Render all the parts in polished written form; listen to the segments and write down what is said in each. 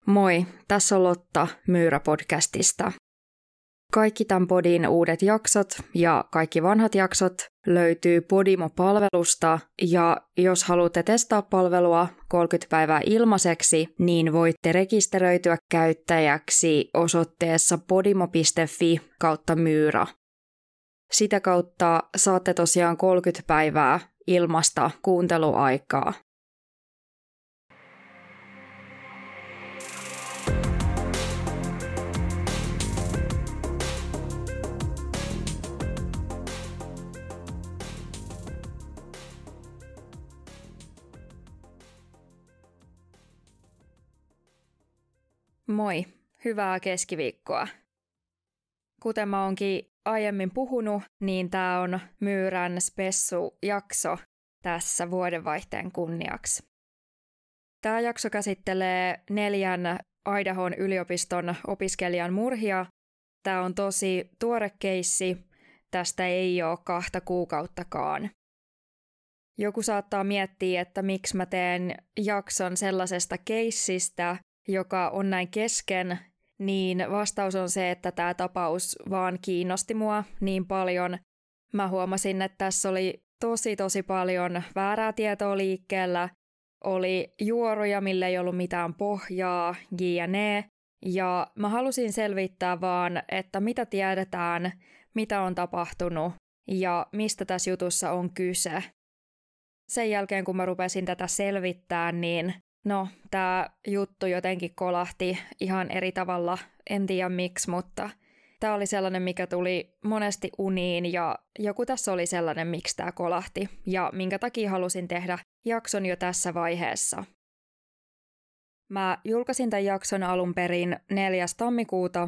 Moi, tässä on Lotta Myyrä-podcastista. Kaikki tämän podin uudet jaksot ja kaikki vanhat jaksot löytyy Podimo-palvelusta ja jos haluatte testaa palvelua 30 päivää ilmaiseksi, niin voitte rekisteröityä käyttäjäksi osoitteessa podimo.fi/myyrä. Sitä kautta saatte tosiaan 30 päivää ilmaista kuunteluaikaa. Moi, hyvää keskiviikkoa. Kuten mä oonkin aiemmin puhunut, niin tää on Myyrän spessu-jakso tässä vuodenvaihteen kunniaksi. Tää jakso käsittelee 4 Idahon yliopiston opiskelijan murhia. Tää on tosi tuore keissi, tästä ei ole 2 kuukauttakaan. Joku saattaa miettiä, että miksi mä teen jakson sellaisesta keissistä, joka on näin kesken, niin vastaus on se, että tämä tapaus vaan kiinnosti mua niin paljon. Mä huomasin, että tässä oli tosi paljon väärää tietoa liikkeellä, oli juoruja, millä ei ollut mitään pohjaa, jne. Ja mä halusin selvittää vaan, että mitä tiedetään, mitä on tapahtunut ja mistä tässä jutussa on kyse. Sen jälkeen, kun mä rupesin tätä selvittää, niin tämä juttu jotenkin kolahti ihan eri tavalla, en tiedä miksi, mutta tämä oli sellainen, mikä tuli monesti uniin ja joku tässä oli sellainen, miksi tämä kolahti ja minkä takia halusin tehdä jakson jo tässä vaiheessa. Mä julkaisin tämän jakson alun perin 4. tammikuuta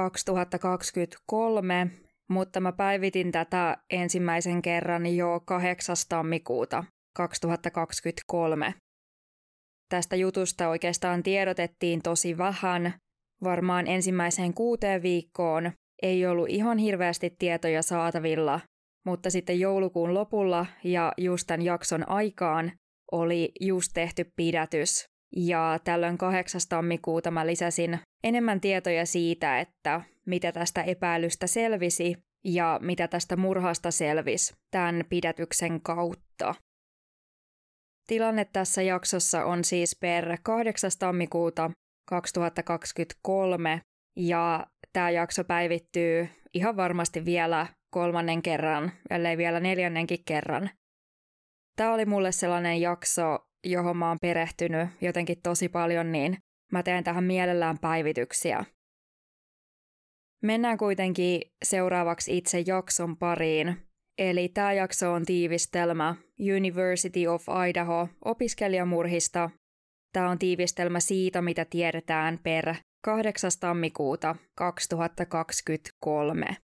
2023, mutta mä päivitin tätä ensimmäisen kerran jo 8. tammikuuta 2023. Tästä jutusta oikeastaan tiedotettiin tosi vähän. Varmaan ensimmäiseen 6 viikkoon ei ollut ihan hirveästi tietoja saatavilla, mutta sitten joulukuun lopulla ja just tämän jakson aikaan oli just tehty pidätys. Ja tällöin 8. tammikuuta mä lisäsin enemmän tietoja siitä, että mitä tästä epäilystä selvisi ja mitä tästä murhasta selvisi tämän pidätyksen kautta. Tilanne tässä jaksossa on siis per 8. tammikuuta 2023 ja tämä jakso päivittyy ihan varmasti vielä 3. kerran, ellei vielä 4. kerran. Tämä oli mulle sellainen jakso, johon mä oon perehtynyt jotenkin tosi paljon, niin mä teen tähän mielellään päivityksiä. Mennään kuitenkin seuraavaksi itse jakson pariin. Eli tämä jakso on tiivistelmä University of Idaho opiskelijamurhista. Tämä on tiivistelmä siitä, mitä tiedetään per 8. tammikuuta 2023.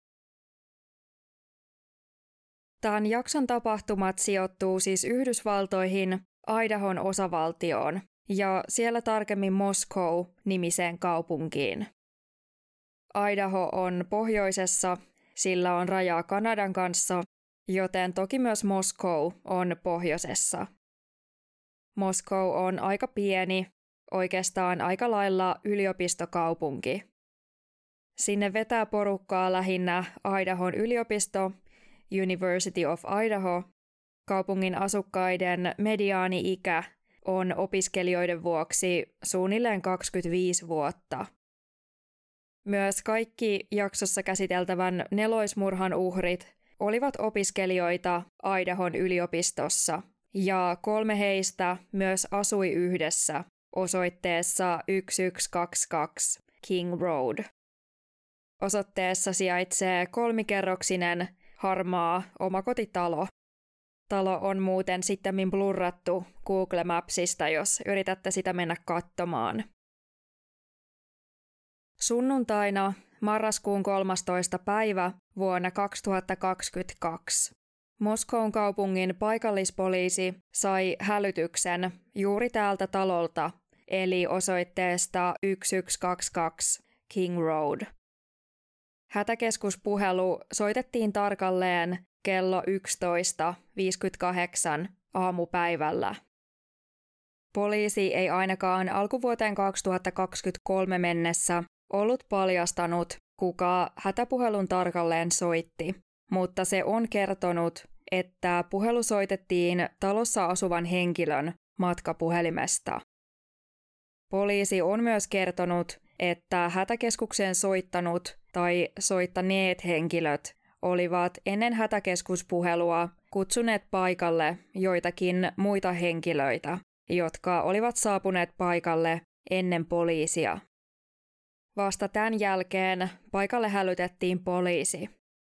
Tämän jakson tapahtumat sijoittuu siis Yhdysvaltoihin, Idahon osavaltioon ja siellä tarkemmin Moscow-nimiseen kaupunkiin. Idaho on pohjoisessa. Sillä on rajaa Kanadan kanssa, joten toki myös Moscow on pohjoisessa. Moscow on aika pieni, oikeastaan aika lailla yliopistokaupunki. Sinne vetää porukkaa lähinnä Idahon yliopisto, University of Idaho. Kaupungin asukkaiden mediaani-ikä on opiskelijoiden vuoksi suunnilleen 25 vuotta. Myös kaikki jaksossa käsiteltävän 4. uhrit olivat opiskelijoita Idahon yliopistossa, ja 3 heistä myös asui yhdessä osoitteessa 1122 King Road. Osoitteessa sijaitsee 3-kerroksinen harmaa omakotitalo. Talo on muuten sittemmin blurrattu Google Mapsista, jos yritätte sitä mennä katsomaan. Sunnuntaina marraskuun 13. päivä vuonna 2022 Moskoun kaupungin paikallispoliisi sai hälytyksen juuri täältä talolta, eli osoitteesta 1122 King Road. Hätäkeskuspuhelu soitettiin tarkalleen kello 11.58 aamupäivällä. Poliisi ei ainakaan alkuvuoteen 2023 mennessä ollut paljastanut, kuka hätäpuhelun tarkalleen soitti, mutta se on kertonut, että puhelu soitettiin talossa asuvan henkilön matkapuhelimesta. Poliisi on myös kertonut, että hätäkeskukseen soittanut tai soittaneet henkilöt olivat ennen hätäkeskuspuhelua kutsuneet paikalle joitakin muita henkilöitä, jotka olivat saapuneet paikalle ennen poliisia. Vasta tämän jälkeen paikalle hälytettiin poliisi.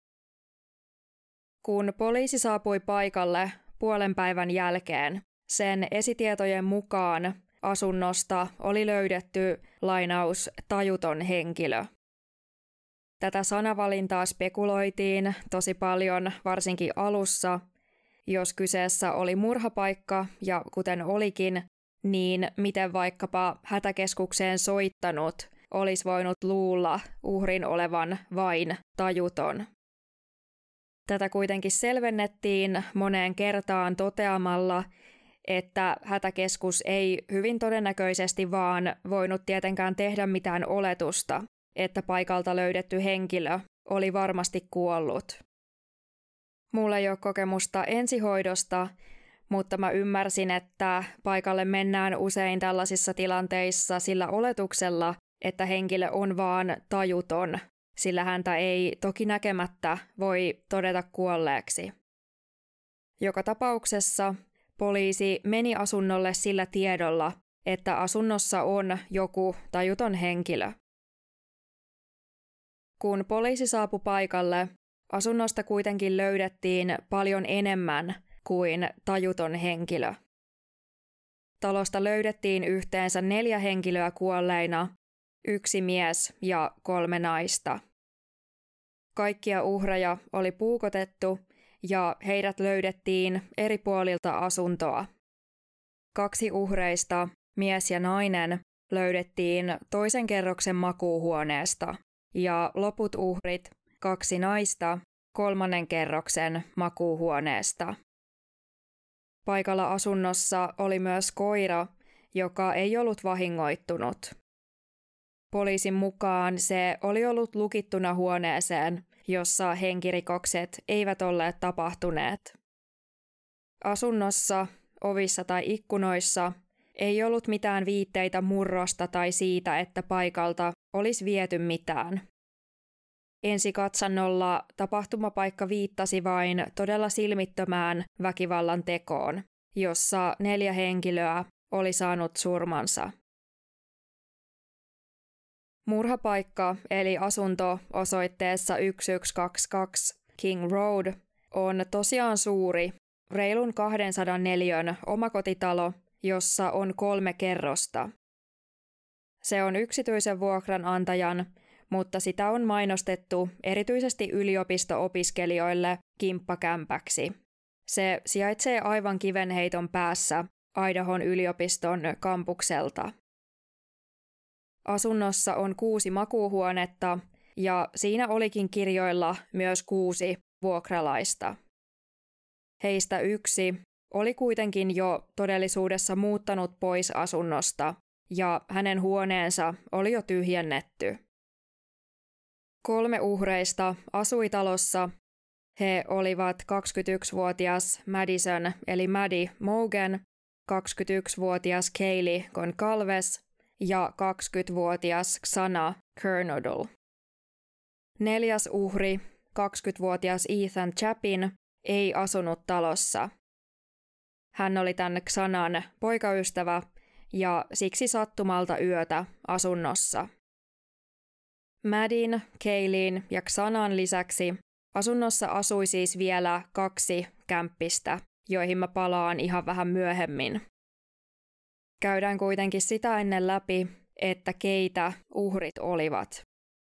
Kun poliisi saapui paikalle puolen päivän jälkeen, sen esitietojen mukaan asunnosta oli löydetty lainaus tajuton henkilö. Tätä sanavalintaa spekuloitiin tosi paljon, varsinkin alussa. Jos kyseessä oli murhapaikka, ja kuten olikin, niin miten vaikkapa hätäkeskukseen soittanut olisi voinut luulla uhrin olevan vain tajuton. Tätä kuitenkin selvennettiin moneen kertaan toteamalla, että hätäkeskus ei hyvin todennäköisesti vaan voinut tietenkään tehdä mitään oletusta, että paikalta löydetty henkilö oli varmasti kuollut. Mulla ei ole kokemusta ensihoidosta, mutta mä ymmärsin, että paikalle mennään usein tällaisissa tilanteissa sillä oletuksella, että henkilö on vaan tajuton, sillä häntä ei toki näkemättä voi todeta kuolleeksi. Joka tapauksessa poliisi meni asunnolle sillä tiedolla, että asunnossa on joku tajuton henkilö. Kun poliisi saapui paikalle, asunnosta kuitenkin löydettiin paljon enemmän kuin tajuton henkilö. Talosta löydettiin yhteensä 4 henkilöä kuolleina, 1 mies ja 3 naista. Kaikkia uhreja oli puukotettu ja heidät löydettiin eri puolilta asuntoa. 2 uhreista, mies ja nainen, löydettiin toisen kerroksen makuuhuoneesta ja loput uhrit, 2 naista, 3. kerroksen makuuhuoneesta. Paikalla asunnossa oli myös koira, joka ei ollut vahingoittunut. Poliisin mukaan se oli ollut lukittuna huoneeseen, jossa henkirikokset eivät olleet tapahtuneet. Asunnossa, ovissa tai ikkunoissa ei ollut mitään viitteitä murrosta tai siitä, että paikalta olisi viety mitään. Ensikatsannolla tapahtumapaikka viittasi vain todella silmittömään väkivallan tekoon, jossa 4 henkilöä oli saanut surmansa. Murhapaikka eli asunto osoitteessa 1122 King Road on tosiaan suuri, reilun 200 neliön omakotitalo, jossa on 3 kerrosta. Se on yksityisen vuokranantajan, mutta sitä on mainostettu erityisesti yliopisto-opiskelijoille kimppakämpäksi. Se sijaitsee aivan kivenheiton päässä Idahon yliopiston kampukselta. Asunnossa on 6 makuuhuonetta ja siinä olikin kirjoilla myös 6 vuokralaista. Heistä 1 oli kuitenkin jo todellisuudessa muuttanut pois asunnosta ja hänen huoneensa oli jo tyhjennetty. 3 uhreista asui talossa. He olivat 21-vuotias Madison eli Maddie Mogen, 21-vuotias Kaylee Goncalves ja 20-vuotias Xana Kernodle. 4. uhri, 20-vuotias Ethan Chapin, ei asunut talossa. Hän oli tämän Xanan poikaystävä ja siksi sattumalta yötä asunnossa. Maddien, Kayleen ja Xanan lisäksi asunnossa asui siis vielä 2 kämppistä, joihin mä palaan ihan vähän myöhemmin. Käydään kuitenkin sitä ennen läpi, että keitä uhrit olivat.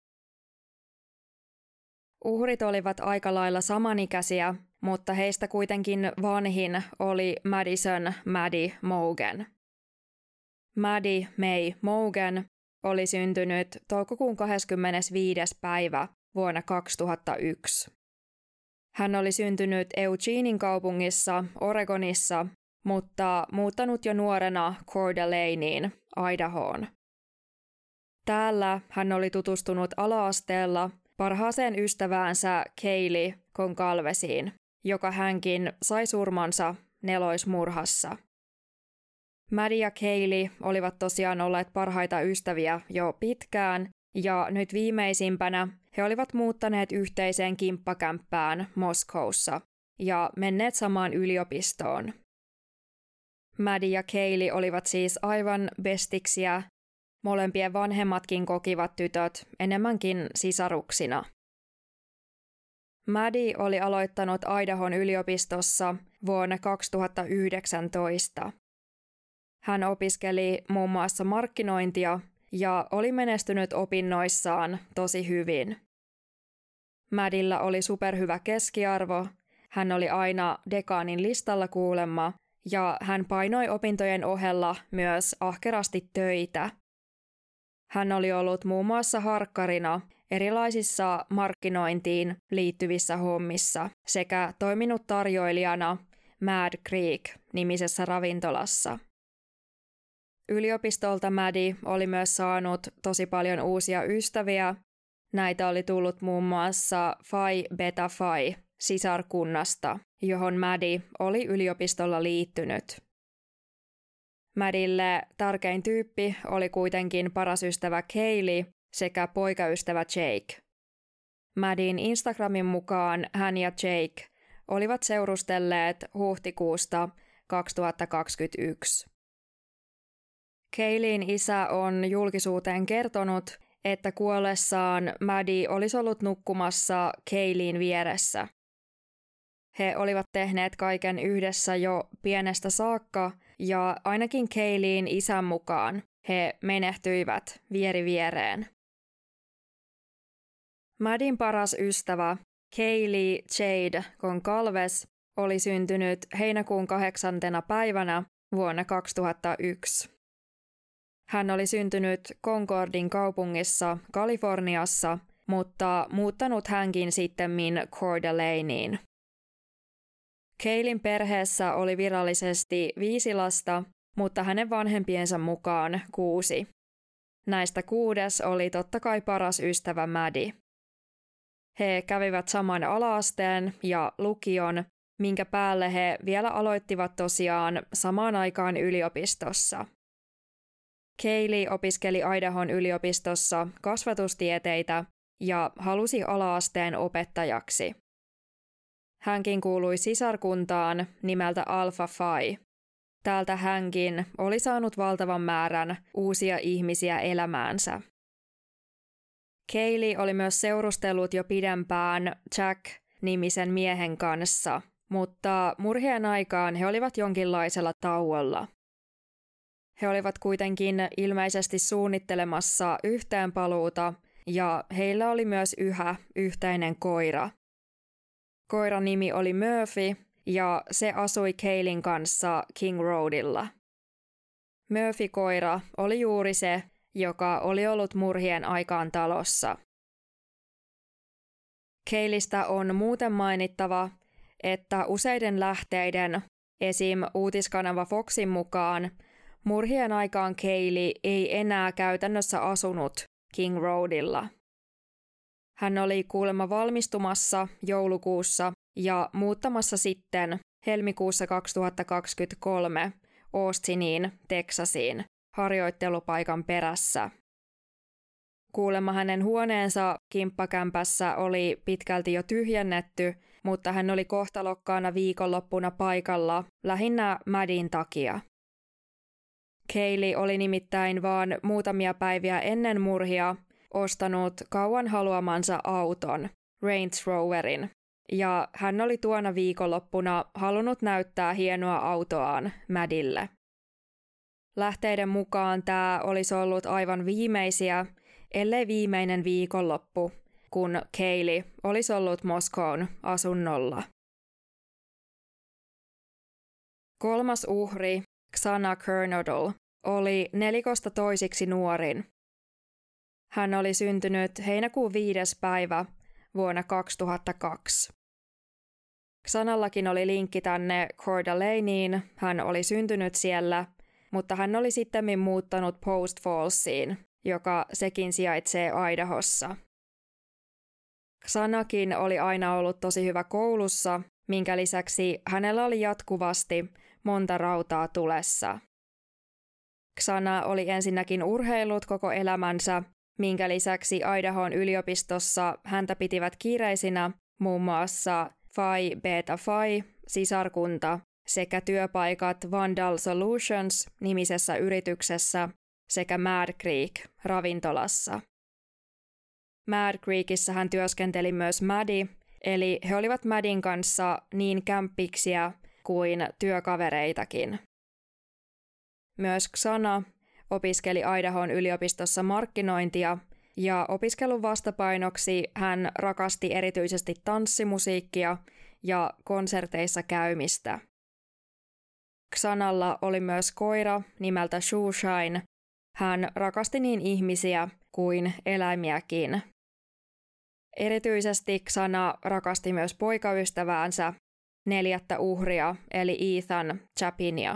Uhrit olivat aika lailla samanikäisiä, mutta heistä kuitenkin vanhin oli Madison Maddie Mogen. Maddie May Mogen oli syntynyt toukokuun 25. päivä vuonna 2001. Hän oli syntynyt Eugenein kaupungissa Oregonissa mutta muuttanut jo nuorena Coeur d'Aleineen, Idahoon. Täällä hän oli tutustunut ala-asteella parhaaseen ystäväänsä Kaylee Goncalvesiin, joka hänkin sai surmansa neloismurhassa. Maddie ja Kaylee olivat tosiaan olleet parhaita ystäviä jo pitkään, ja nyt viimeisimpänä he olivat muuttaneet yhteiseen kimppakämppään Moskoussa ja menneet samaan yliopistoon. Maddie ja Kaylee olivat siis aivan bestiksiä. Molempien vanhemmatkin kokivat tytöt enemmänkin sisaruksina. Maddie oli aloittanut Idahon yliopistossa vuonna 2019. Hän opiskeli muun muassa markkinointia ja oli menestynyt opinnoissaan tosi hyvin. Maddiella oli superhyvä keskiarvo, hän oli aina dekaanin listalla kuulemma ja hän painoi opintojen ohella myös ahkerasti töitä. Hän oli ollut muun muassa harkkarina erilaisissa markkinointiin liittyvissä hommissa sekä toiminut tarjoilijana Mad Creek-nimisessä ravintolassa. Yliopistolta Maddie oli myös saanut tosi paljon uusia ystäviä. Näitä oli tullut muun muassa Phi Beta Phi sisarkunnasta, johon Maddie oli yliopistolla liittynyt. Maddielle tärkein tyyppi oli kuitenkin paras ystävä Kaylee sekä poikaystävä Jake. Maddien Instagramin mukaan hän ja Jake olivat seurustelleet huhtikuusta 2021. Kayleen isä on julkisuuteen kertonut, että kuollessaan Maddie olisi ollut nukkumassa Kayleen vieressä. He olivat tehneet kaiken yhdessä jo pienestä saakka ja ainakin Kayleen isän mukaan he menehtyivät vieri viereen. Maddien paras ystävä Kaylee Jade Goncalves oli syntynyt heinäkuun 8. päivänä vuonna 2001. Hän oli syntynyt Concordin kaupungissa Kaliforniassa, mutta muuttanut hänkin sittemmin Coeur d'Aleineen. Kayleen perheessä oli virallisesti 5 lasta, mutta hänen vanhempiensa mukaan 6. Näistä 6 oli totta kai paras ystävä Maddie. He kävivät saman ala-asteen ja lukion, minkä päälle he vielä aloittivat tosiaan samaan aikaan yliopistossa. Kaylee opiskeli Idahon yliopistossa kasvatustieteitä ja halusi ala-asteen opettajaksi. Hänkin kuului sisarkuntaan nimeltä Alpha Phi. Täältä hänkin oli saanut valtavan määrän uusia ihmisiä elämäänsä. Kaylee oli myös seurustellut jo pidempään Jack-nimisen miehen kanssa, mutta murhien aikaan he olivat jonkinlaisella tauolla. He olivat kuitenkin ilmeisesti suunnittelemassa yhteenpaluuta ja heillä oli myös yhä yhteinen koira. Koiran nimi oli Murphy ja se asui Kayleen kanssa King Roadilla. Murphy-koira oli juuri se, joka oli ollut murhien aikaan talossa. Kayleestä on muuten mainittava, että useiden lähteiden, esim. Uutiskanava Foxin mukaan, murhien aikaan Kaylee ei enää käytännössä asunut King Roadilla. Hän oli kuulemma valmistumassa joulukuussa ja muuttamassa sitten helmikuussa 2023 Austiniin, Teksasiin, harjoittelupaikan perässä. Kuulemma hänen huoneensa kimppakämpässä oli pitkälti jo tyhjennetty, mutta hän oli kohtalokkaana viikonloppuna paikalla lähinnä Maddien takia. Kaylee oli nimittäin vain muutamia päiviä ennen murhia ostanut kauan haluamansa auton, Range Roverin, ja hän oli tuona viikonloppuna halunnut näyttää hienoa autoaan Maddielle. Lähteiden mukaan tämä olisi ollut aivan viimeisiä, ellei viimeinen viikonloppu, kun Kaylee olisi ollut Moskoon asunnolla. 3. uhri, Xana Kernodle, oli nelikosta toisiksi nuorin. Hän oli syntynyt heinäkuun 5. päivä vuonna 2002. Xanallakin oli linkki tänne Coeur d'Aleniin, hän oli syntynyt siellä, mutta hän oli sittemmin muuttanut Post Fallsiin, joka sekin sijaitsee Idahossa. Xanakin oli aina ollut tosi hyvä koulussa, minkä lisäksi hänellä oli jatkuvasti monta rautaa tulessa. Xana oli ensinnäkin urheillut koko elämänsä, minkä lisäksi Idahon yliopistossa häntä pitivät kiireisinä muun muassa Phi Beta Phi, sisarkunta, sekä työpaikat Vandal Solutions nimisessä yrityksessä sekä Mad Creek ravintolassa. Mad Creekissä hän työskenteli myös Maddie, eli he olivat Maddin kanssa niin kämppiksiä kuin työkavereitakin. Myös Xana opiskeli Idahon yliopistossa markkinointia ja opiskelun vastapainoksi hän rakasti erityisesti tanssimusiikkia ja konserteissa käymistä. Xanalla oli myös koira nimeltä Shoeshine. Hän rakasti niin ihmisiä kuin eläimiäkin. Erityisesti Xana rakasti myös poikaystäväänsä, 4. uhria eli Ethan Chapinia.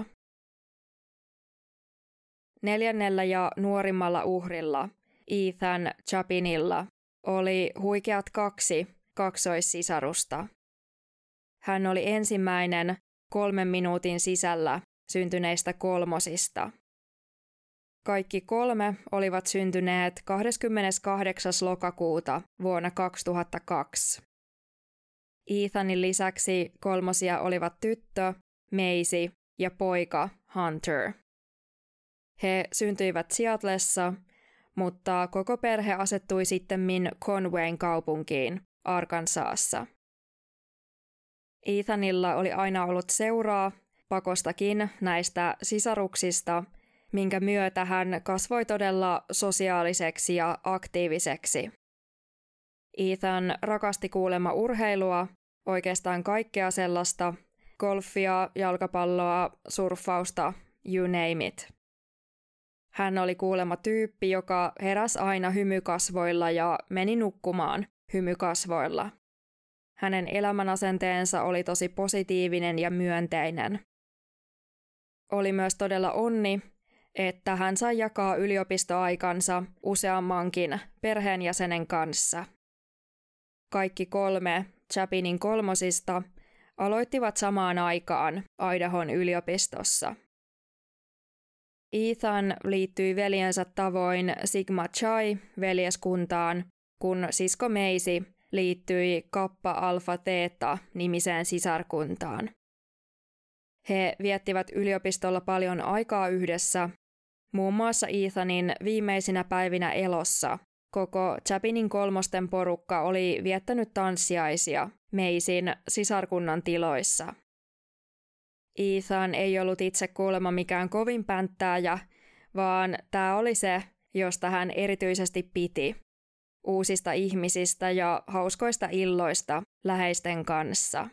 4. ja nuorimmalla uhrilla, Ethan Chapinilla, oli huikeat 2 kaksoissisarusta. Hän oli ensimmäinen 3 minuutin sisällä syntyneistä kolmosista. Kaikki 3 olivat syntyneet 28. lokakuuta vuonna 2002. Ethanin lisäksi kolmosia olivat tyttö, Maisie ja poika Hunter. He syntyivät Seattlessa, mutta koko perhe asettui sittemmin Conwayn kaupunkiin, Arkansasissa. Ethanilla oli aina ollut seuraa, pakostakin näistä sisaruksista, minkä myötä hän kasvoi todella sosiaaliseksi ja aktiiviseksi. Ethan rakasti kuulemma urheilua, oikeastaan kaikkea sellaista, golfia, jalkapalloa, surffausta, you name it. Hän oli kuulemma tyyppi, joka heräsi aina hymykasvoilla ja meni nukkumaan hymykasvoilla. Hänen elämänasenteensa oli tosi positiivinen ja myönteinen. Oli myös todella onni, että hän sai jakaa yliopistoaikansa useammankin perheenjäsenen kanssa. Kaikki 3 Chapinin kolmosista aloittivat samaan aikaan Idahon yliopistossa. Ethan liittyi veljensä tavoin Sigma Chi-veljeskuntaan, kun sisko Maisie liittyi Kappa Alpha Theta nimiseen sisarkuntaan. He viettivät yliopistolla paljon aikaa yhdessä, muun muassa Ethanin viimeisinä päivinä elossa. Koko Chapinin kolmosten porukka oli viettänyt tanssiaisia Maisien sisarkunnan tiloissa. Ethan ei ollut itse kuulemma mikään kovin pänttääjä, vaan tämä oli se, josta hän erityisesti piti. Uusista ihmisistä ja hauskoista illoista läheisten kanssa.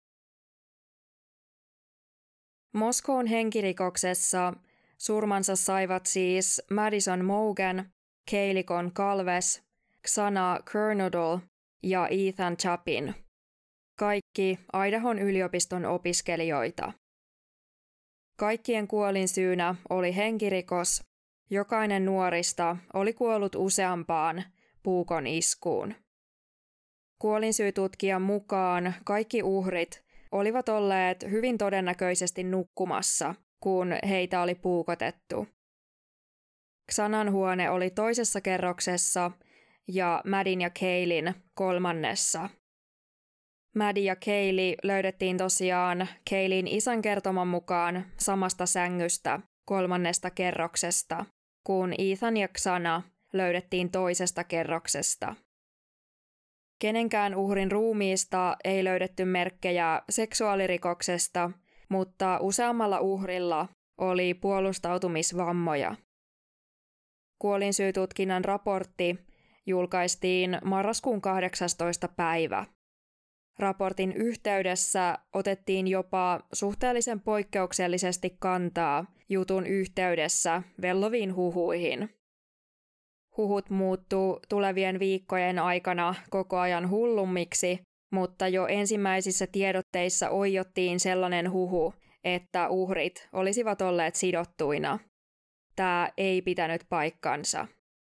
Moskoon henkirikoksessa surmansa saivat siis Madison Mogen, Kaylee Goncalves, Xana Kernodle ja Ethan Chapin. Kaikki Idahon yliopiston opiskelijoita. Kaikkien kuolinsyynä oli henkirikos. Jokainen nuorista oli kuollut useampaan puukon iskuun. Kuolinsyytutkijan mukaan kaikki uhrit olivat olleet hyvin todennäköisesti nukkumassa, kun heitä oli puukotettu. Xanan huone oli toisessa kerroksessa ja Maddin ja Kayleyn 3. Maddie ja Kaylee löydettiin tosiaan Kayleyn isän kertoman mukaan samasta sängystä 3. kerroksesta, kun Ethan ja Xana löydettiin toisesta kerroksesta. Kenenkään uhrin ruumiista ei löydetty merkkejä seksuaalirikoksesta, mutta useammalla uhrilla oli puolustautumisvammoja. Kuolinsyytutkinnan raportti julkaistiin marraskuun 18. päivä. Raportin yhteydessä otettiin jopa suhteellisen poikkeuksellisesti kantaa jutun yhteydessä velloviin huhuihin. Huhut muuttuu tulevien viikkojen aikana koko ajan hullummiksi, mutta jo ensimmäisissä tiedotteissa oiottiin sellainen huhu, että uhrit olisivat olleet sidottuina. Tämä ei pitänyt paikkansa.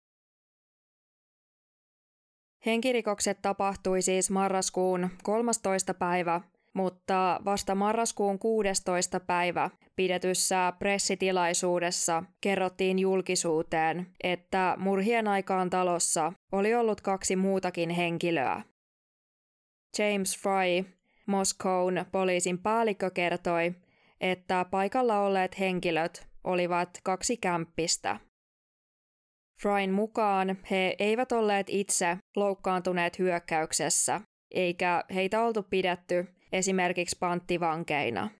Henkirikokset tapahtui siis marraskuun 13. päivä, mutta vasta marraskuun 16. päivä pidetyssä pressitilaisuudessa kerrottiin julkisuuteen, että murhien aikaan talossa oli ollut 2 muutakin henkilöä. James Fry, Moscown poliisin päällikkö, kertoi, että paikalla olleet henkilöt olivat 2 kämppistä. Fryn mukaan he eivät olleet itse loukkaantuneet hyökkäyksessä, eikä heitä oltu pidetty esimerkiksi panttivankeina.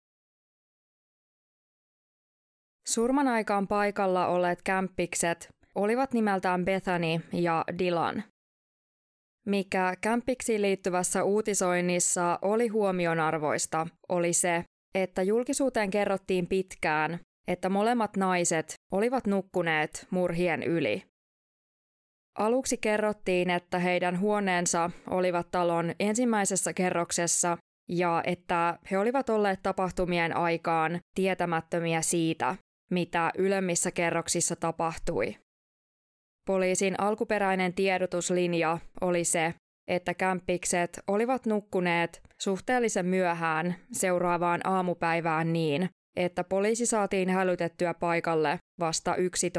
Surman aikaan paikalla olleet kämppikset olivat nimeltään Bethany ja Dylan. Mikä kämppiksiin liittyvässä uutisoinnissa oli huomionarvoista, oli se, että julkisuuteen kerrottiin pitkään, että molemmat naiset olivat nukkuneet murhien yli. Aluksi kerrottiin, että heidän huoneensa olivat talon ensimmäisessä kerroksessa ja että he olivat olleet tapahtumien aikaan tietämättömiä siitä, mitä ylemmissä kerroksissa tapahtui. Poliisin alkuperäinen tiedotuslinja oli se, että kämppikset olivat nukkuneet suhteellisen myöhään seuraavaan aamupäivään niin, että poliisi saatiin hälytettyä paikalle vasta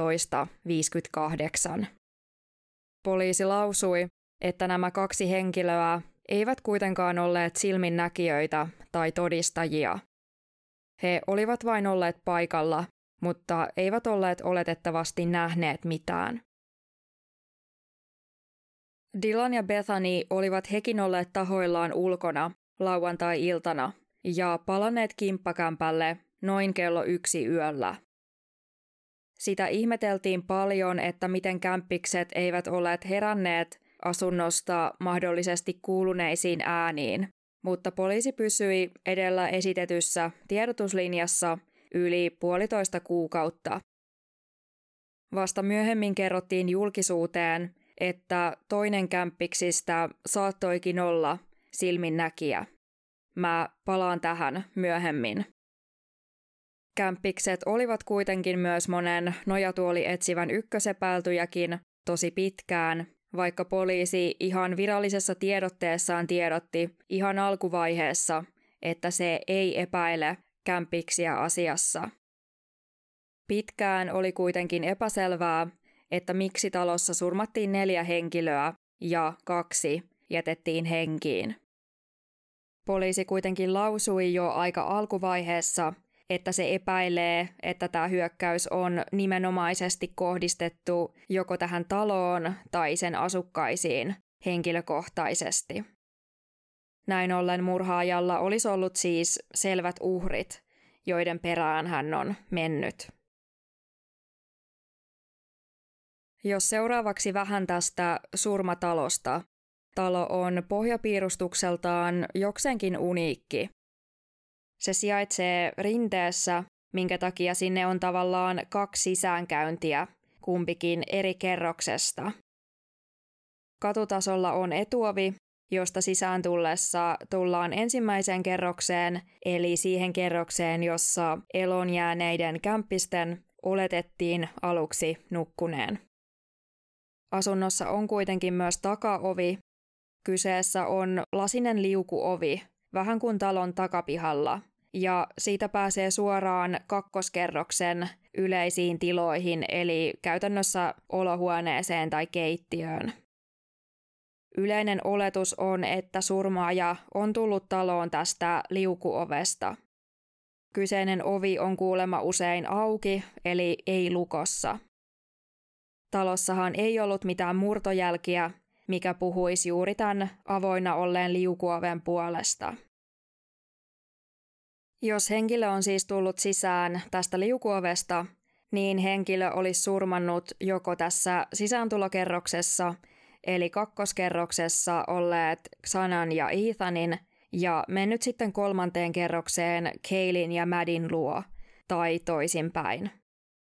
11:58. Poliisi lausui, että nämä 2 henkilöä eivät kuitenkaan olleet silminnäkijöitä tai todistajia. He olivat vain olleet paikalla, mutta eivät olleet oletettavasti nähneet mitään. Dylan ja Bethany olivat hekin olleet tahoillaan ulkona lauantai-iltana ja palanneet kimppakämpälle noin kello 1 yöllä. Sitä ihmeteltiin paljon, että miten kämppikset eivät olleet heränneet asunnosta mahdollisesti kuuluneisiin ääniin, mutta poliisi pysyi edellä esitetyssä tiedotuslinjassa yli 1,5 kuukautta. Vasta myöhemmin kerrottiin julkisuuteen, että toinen kämppiksistä saattoikin olla silminnäkijä. Mä palaan tähän myöhemmin. Kämppikset olivat kuitenkin myös monen nojatuoli etsivän ykkösepäiltyjäkin tosi pitkään, vaikka poliisi ihan virallisessa tiedotteessaan tiedotti ihan alkuvaiheessa, että se ei epäile kämppiksiä asiassa. Pitkään oli kuitenkin epäselvää, että miksi talossa surmattiin 4 henkilöä ja 2 jätettiin henkiin. Poliisi kuitenkin lausui jo aika alkuvaiheessa, että se epäilee, että tämä hyökkäys on nimenomaisesti kohdistettu joko tähän taloon tai sen asukkaisiin henkilökohtaisesti. Näin ollen murhaajalla olisi ollut siis selvät uhrit, joiden perään hän on mennyt. Jos seuraavaksi vähän tästä surmatalosta. Talo on pohjapiirustukseltaan jokseenkin uniikki. Se sijaitsee rinteessä, minkä takia sinne on tavallaan 2 sisäänkäyntiä, kumpikin eri kerroksesta. Katutasolla on etuovi, josta sisään tullessa tullaan ensimmäiseen kerrokseen, eli siihen kerrokseen, jossa eloon jääneiden kämppisten oletettiin aluksi nukkuneen. Asunnossa on kuitenkin myös takaovi. Kyseessä on lasinen liukuovi, vähän kuin talon takapihalla, ja siitä pääsee suoraan 2. kerroksen yleisiin tiloihin, eli käytännössä olohuoneeseen tai keittiöön. Yleinen oletus on, että surmaaja on tullut taloon tästä liukuovesta. Kyseinen ovi on kuulemma usein auki, eli ei lukossa. Talossahan ei ollut mitään murtojälkiä, mikä puhuisi juuri tämän avoinna olleen liukuoven puolesta. Jos henkilö on siis tullut sisään tästä liukuovesta, niin henkilö olisi surmannut joko tässä sisääntulokerroksessa, eli 2. kerroksessa olleet Xanan ja Ethanin, ja mennyt sitten 3. kerrokseen Kaylin ja Maddyn luo, tai toisinpäin.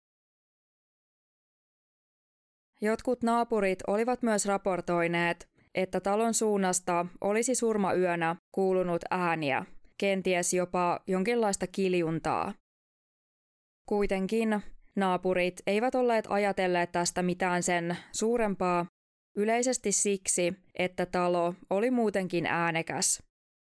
Jotkut naapurit olivat myös raportoineet, että talon suunnasta olisi surmayönä kuulunut ääniä, kenties jopa jonkinlaista kiljuntaa. Kuitenkin naapurit eivät olleet ajatelleet tästä mitään sen suurempaa, yleisesti siksi, että talo oli muutenkin äänekäs.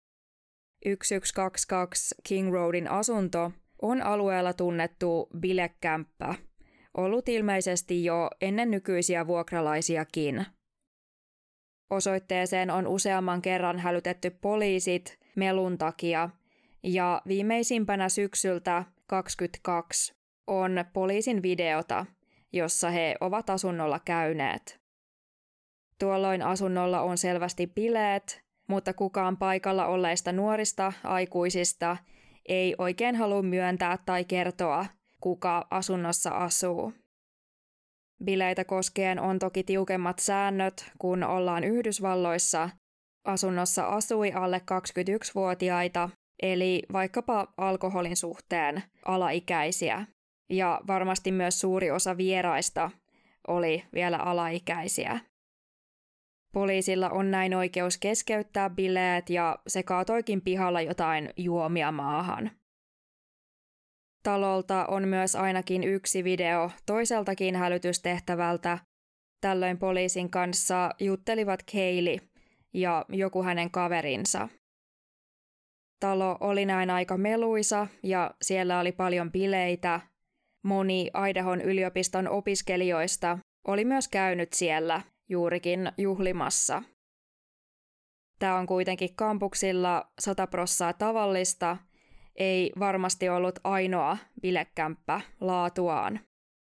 1122 King Roadin asunto on alueella tunnettu bilekämppä, ollut ilmeisesti jo ennen nykyisiä vuokralaisiakin. Osoitteeseen on useamman kerran hälytetty poliisit melun takia, ja viimeisimpänä syksyltä 2022 on poliisin videota, jossa he ovat asunnolla käyneet. Tuolloin asunnolla on selvästi bileet, mutta kukaan paikalla olleista nuorista aikuisista ei oikein halua myöntää tai kertoa, kuka asunnossa asuu. Bileitä koskien on toki tiukemmat säännöt, kun ollaan Yhdysvalloissa. Asunnossa asui alle 21-vuotiaita, eli vaikkapa alkoholin suhteen alaikäisiä. Ja varmasti myös suuri osa vieraista oli vielä alaikäisiä. Poliisilla on näin oikeus keskeyttää bileet ja se kaatoikin pihalla jotain juomia maahan. Talolta on myös ainakin yksi video toiseltakin hälytystehtävältä. Tällöin poliisin kanssa juttelivat Kaylee ja joku hänen kaverinsa. Talo oli näin aika meluisa ja siellä oli paljon bileitä. Moni Idahon yliopiston opiskelijoista oli myös käynyt siellä juurikin juhlimassa. Tämä on kuitenkin kampuksilla 100% tavallista, ei varmasti ollut ainoa bilekämppä laatuaan.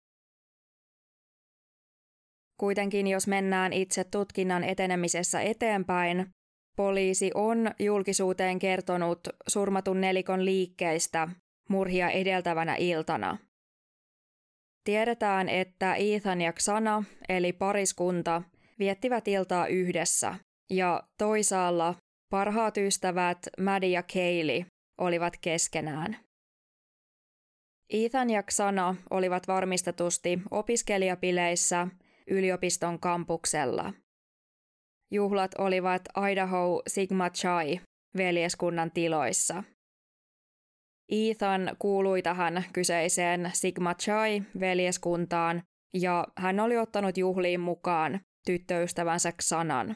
Kuitenkin jos mennään itse tutkinnan etenemisessä eteenpäin, poliisi on julkisuuteen kertonut surmatun nelikon liikkeistä murhia edeltävänä iltana. Tiedetään, että Ethan ja Xana, eli pariskunta, viettivät iltaa yhdessä, ja toisaalla parhaat ystävät Maddie ja Kaylee olivat keskenään. Ethan ja Xana olivat varmistetusti opiskelijapileissä yliopiston kampuksella. Juhlat olivat Idaho Sigma Chi veljeskunnan tiloissa. Ethan kuului tähän kyseiseen Sigma Chi veljeskuntaan ja hän oli ottanut juhliin mukaan tyttöystävänsä Xanan.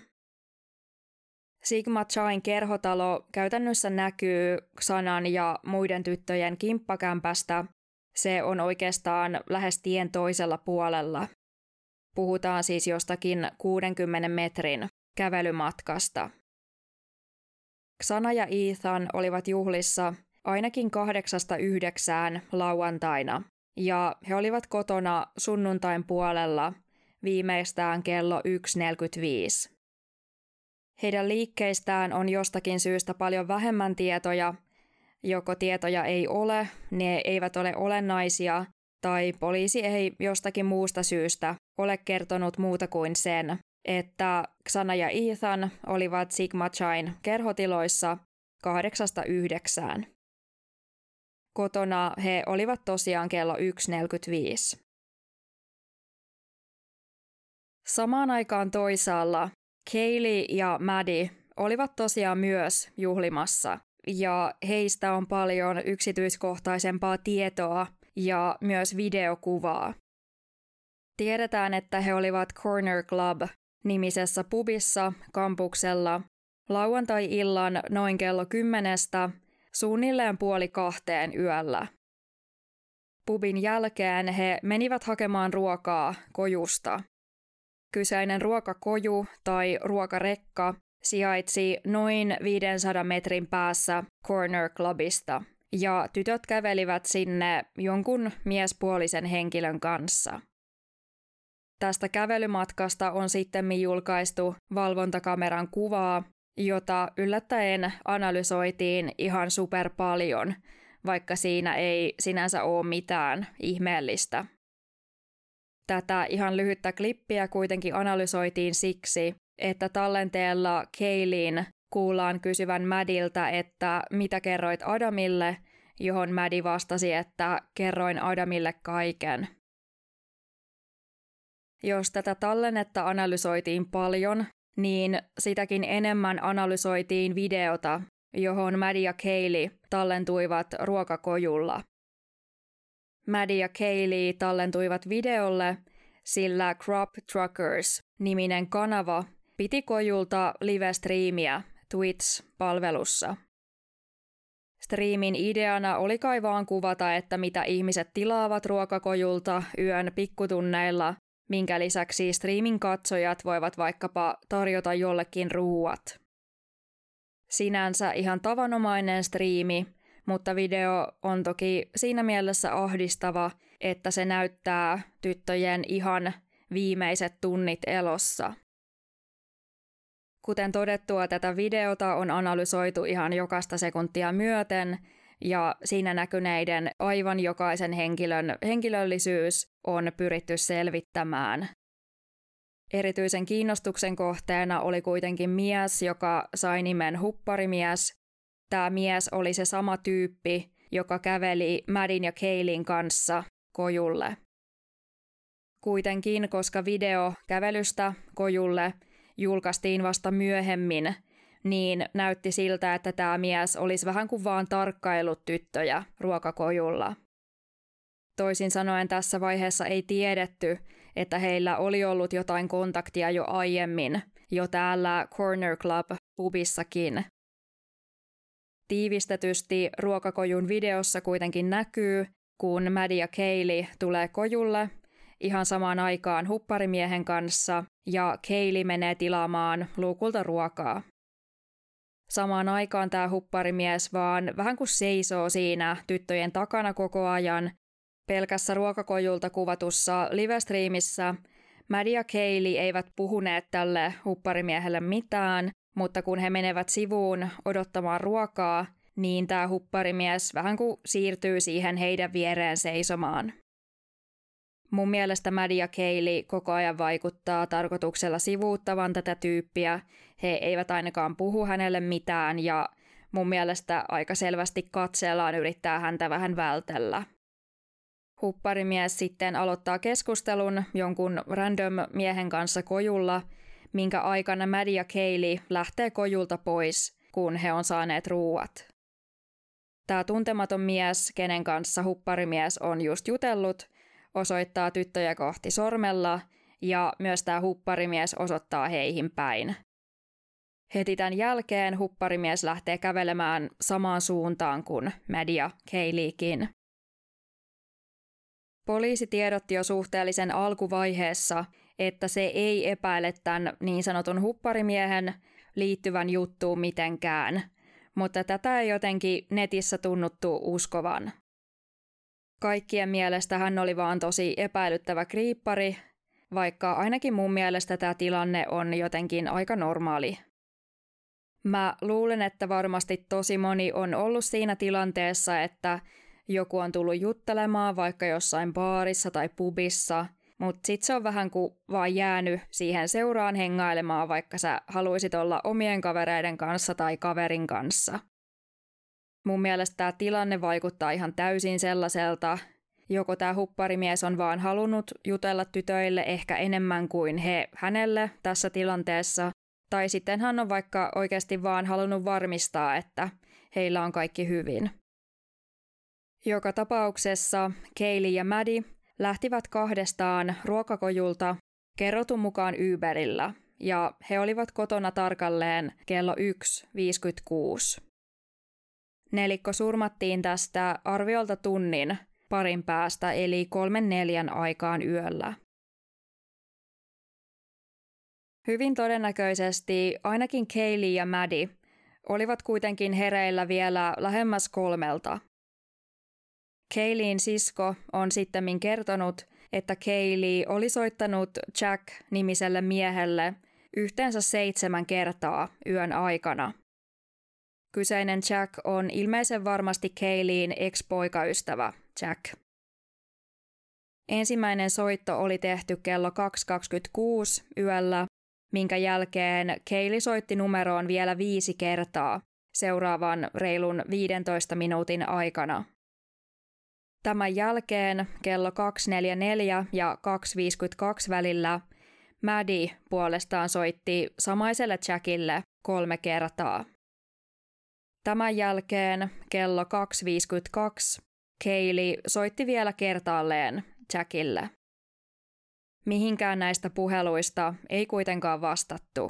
Sigma Chain kerhotalo käytännössä näkyy Xanan ja muiden tyttöjen kimppakämpästä. Se on oikeastaan lähes tien toisella puolella. Puhutaan siis jostakin 60 metrin kävelymatkasta. Xana ja Ethan olivat juhlissa ainakin 8–9 lauantaina, ja he olivat kotona sunnuntain puolella viimeistään kello 1:45. Heidän liikkeistään on jostakin syystä paljon vähemmän tietoja, joko tietoja ei ole, ne eivät ole olennaisia, tai poliisi ei jostakin muusta syystä ole kertonut muuta kuin sen, että Xana ja Ethan olivat Sigma Chain kerhotiloissa 8–9. Kotona he olivat tosiaan kello 1:45. Samaan aikaan toisaalla Kaylee ja Maddie olivat tosiaan myös juhlimassa, ja heistä on paljon yksityiskohtaisempaa tietoa ja myös videokuvaa. Tiedetään, että he olivat Corner Club-nimisessä pubissa kampuksella lauantai-illan noin kello 10 suunnilleen 1:30 yöllä. Pubin jälkeen he menivät hakemaan ruokaa kojusta. Kyseinen ruokakoju tai ruokarekka sijaitsi noin 500 metrin päässä Corner Clubista, ja tytöt kävelivät sinne jonkun miespuolisen henkilön kanssa. Tästä kävelymatkasta on sittemmin julkaistu valvontakameran kuvaa, jota yllättäen analysoitiin ihan super paljon, vaikka siinä ei sinänsä ole mitään ihmeellistä. Tätä ihan lyhyttä klippiä kuitenkin analysoitiin siksi, että tallenteella Kayleen kuullaan kysyvän Maddiltä, että mitä kerroit Adamille, johon Maddie vastasi, että kerroin Adamille kaiken. Jos tätä tallennetta analysoitiin paljon, niin sitäkin enemmän analysoitiin videota, johon Maddie ja Kaylee tallentuivat ruokakojulla. Maddie ja Kaylee tallentuivat videolle, sillä Crop Truckers-niminen kanava piti kojulta live-striimiä Twitch-palvelussa. Striimin ideana oli kai vaan kuvata, että mitä ihmiset tilaavat ruokakojulta yön pikkutunneilla, minkä lisäksi striimin katsojat voivat vaikkapa tarjota jollekin ruuat. Sinänsä ihan tavanomainen striimi, mutta video on toki siinä mielessä ahdistava, että se näyttää tyttöjen ihan viimeiset tunnit elossa. Kuten todettua, tätä videota on analysoitu ihan jokaista sekuntia myöten, ja siinä näkyneiden aivan jokaisen henkilön henkilöllisyys on pyritty selvittämään. Erityisen kiinnostuksen kohteena oli kuitenkin mies, joka sai nimen Hupparimies. Tämä mies oli se sama tyyppi, joka käveli Maddien ja Kayleen kanssa kojulle. Kuitenkin, koska video kävelystä kojulle julkaistiin vasta myöhemmin, niin näytti siltä, että tämä mies olisi vähän kuin vaan tarkkaillut tyttöjä ruokakojulla. Toisin sanoen tässä vaiheessa ei tiedetty, että heillä oli ollut jotain kontaktia jo aiemmin, jo täällä Corner Club-pubissakin. Tiivistetysti ruokakojun videossa kuitenkin näkyy, kun Maddie ja Kaylee tulee kojulle ihan samaan aikaan hupparimiehen kanssa ja Kaylee menee tilaamaan luukulta ruokaa. Samaan aikaan tämä hupparimies vaan vähän kuin seisoo siinä tyttöjen takana koko ajan. Pelkässä ruokakojulta kuvatussa livestriimissä Maddie ja Kaylee eivät puhuneet tälle hupparimiehelle mitään, mutta kun he menevät sivuun odottamaan ruokaa, niin tämä hupparimies vähän kuin siirtyy siihen heidän viereen seisomaan. Mun mielestä Maddie ja Kaylee koko ajan vaikuttaa tarkoituksella sivuuttavan tätä tyyppiä. He eivät ainakaan puhu hänelle mitään ja mun mielestä aika selvästi katseellaan yrittää häntä vähän vältellä. Hupparimies sitten aloittaa keskustelun jonkun random miehen kanssa kojulla, minkä aikana Maddie ja Kaylee lähtee kojulta pois, kun he on saaneet ruuat. Tämä tuntematon mies, kenen kanssa hupparimies on just jutellut, osoittaa tyttöjä kohti sormella ja myös tämä hupparimies osoittaa heihin päin. Heti tämän jälkeen hupparimies lähtee kävelemään samaan suuntaan kuin Maddie ja Kayleekin. Poliisi tiedotti jo suhteellisen alkuvaiheessa, että se ei epäile tämän niin sanotun hupparimiehen liittyvän juttuun mitenkään, mutta tätä ei jotenkin netissä tunnuttu uskovan. Kaikkien mielestä hän oli vaan tosi epäilyttävä kriippari, vaikka ainakin mun mielestä tämä tilanne on jotenkin aika normaali. Mä luulen, että varmasti tosi moni on ollut siinä tilanteessa, että joku on tullut juttelemaan vaikka jossain baarissa tai pubissa, mutta sitten se on vähän kuin vaan jäänyt siihen seuraan hengailemaan, vaikka sä haluisit olla omien kavereiden kanssa tai kaverin kanssa. Mun mielestä tämä tilanne vaikuttaa ihan täysin sellaiselta, joko tämä hupparimies on vaan halunnut jutella tytöille ehkä enemmän kuin he hänelle tässä tilanteessa, tai sitten hän on vaikka oikeasti vaan halunnut varmistaa, että heillä on kaikki hyvin. Joka tapauksessa Kaylee ja Maddie lähtivät kahdestaan ruokakojulta kerrotun mukaan Uberillä, ja he olivat kotona tarkalleen kello 1.56. Nelikko surmattiin tästä arviolta tunnin parin päästä, eli 3-4 aikaan yöllä. Hyvin todennäköisesti ainakin Kaylee ja Maddie olivat kuitenkin hereillä vielä lähemmäs 3. Kayleen sisko on sittemmin kertonut, että Kaylee oli soittanut Jack-nimiselle miehelle yhteensä 7 kertaa yön aikana. Kyseinen Jack on ilmeisen varmasti Kayleen ex-poikaystävä Jack. Ensimmäinen soitto oli tehty kello 2.26 yöllä, minkä jälkeen Kaylee soitti numeroon vielä 5 kertaa seuraavan reilun 15 minuutin aikana. Tämän jälkeen kello 2.44 ja 2.52 välillä Maddie puolestaan soitti samaiselle Jackille 3 kertaa. Tämän jälkeen kello 2.52 Kaylee soitti vielä kertaalleen Jackille. Mihinkään näistä puheluista ei kuitenkaan vastattu.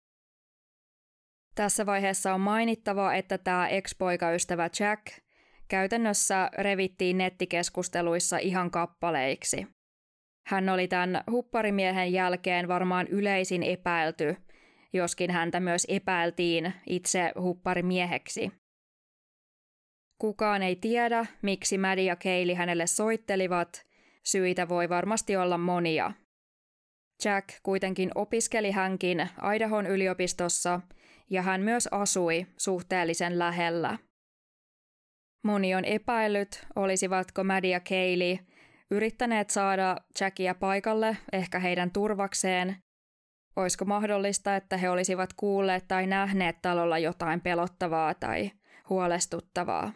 Tässä vaiheessa on mainittava, että tämä ex-poikaystävä Jack käytännössä revittiin nettikeskusteluissa ihan kappaleiksi. Hän oli tämän hupparimiehen jälkeen varmaan yleisin epäilty, joskin häntä myös epäiltiin itse hupparimieheksi. Kukaan ei tiedä, miksi Maddie ja Kaylee hänelle soittelivat. Syitä voi varmasti olla monia. Jack kuitenkin opiskeli hänkin Idahon yliopistossa ja hän myös asui suhteellisen lähellä. Moni on epäillyt, olisivatko Maddie ja Kaylee yrittäneet saada Jackia paikalle, ehkä heidän turvakseen. Olisiko mahdollista, että he olisivat kuulleet tai nähneet talolla jotain pelottavaa tai huolestuttavaa?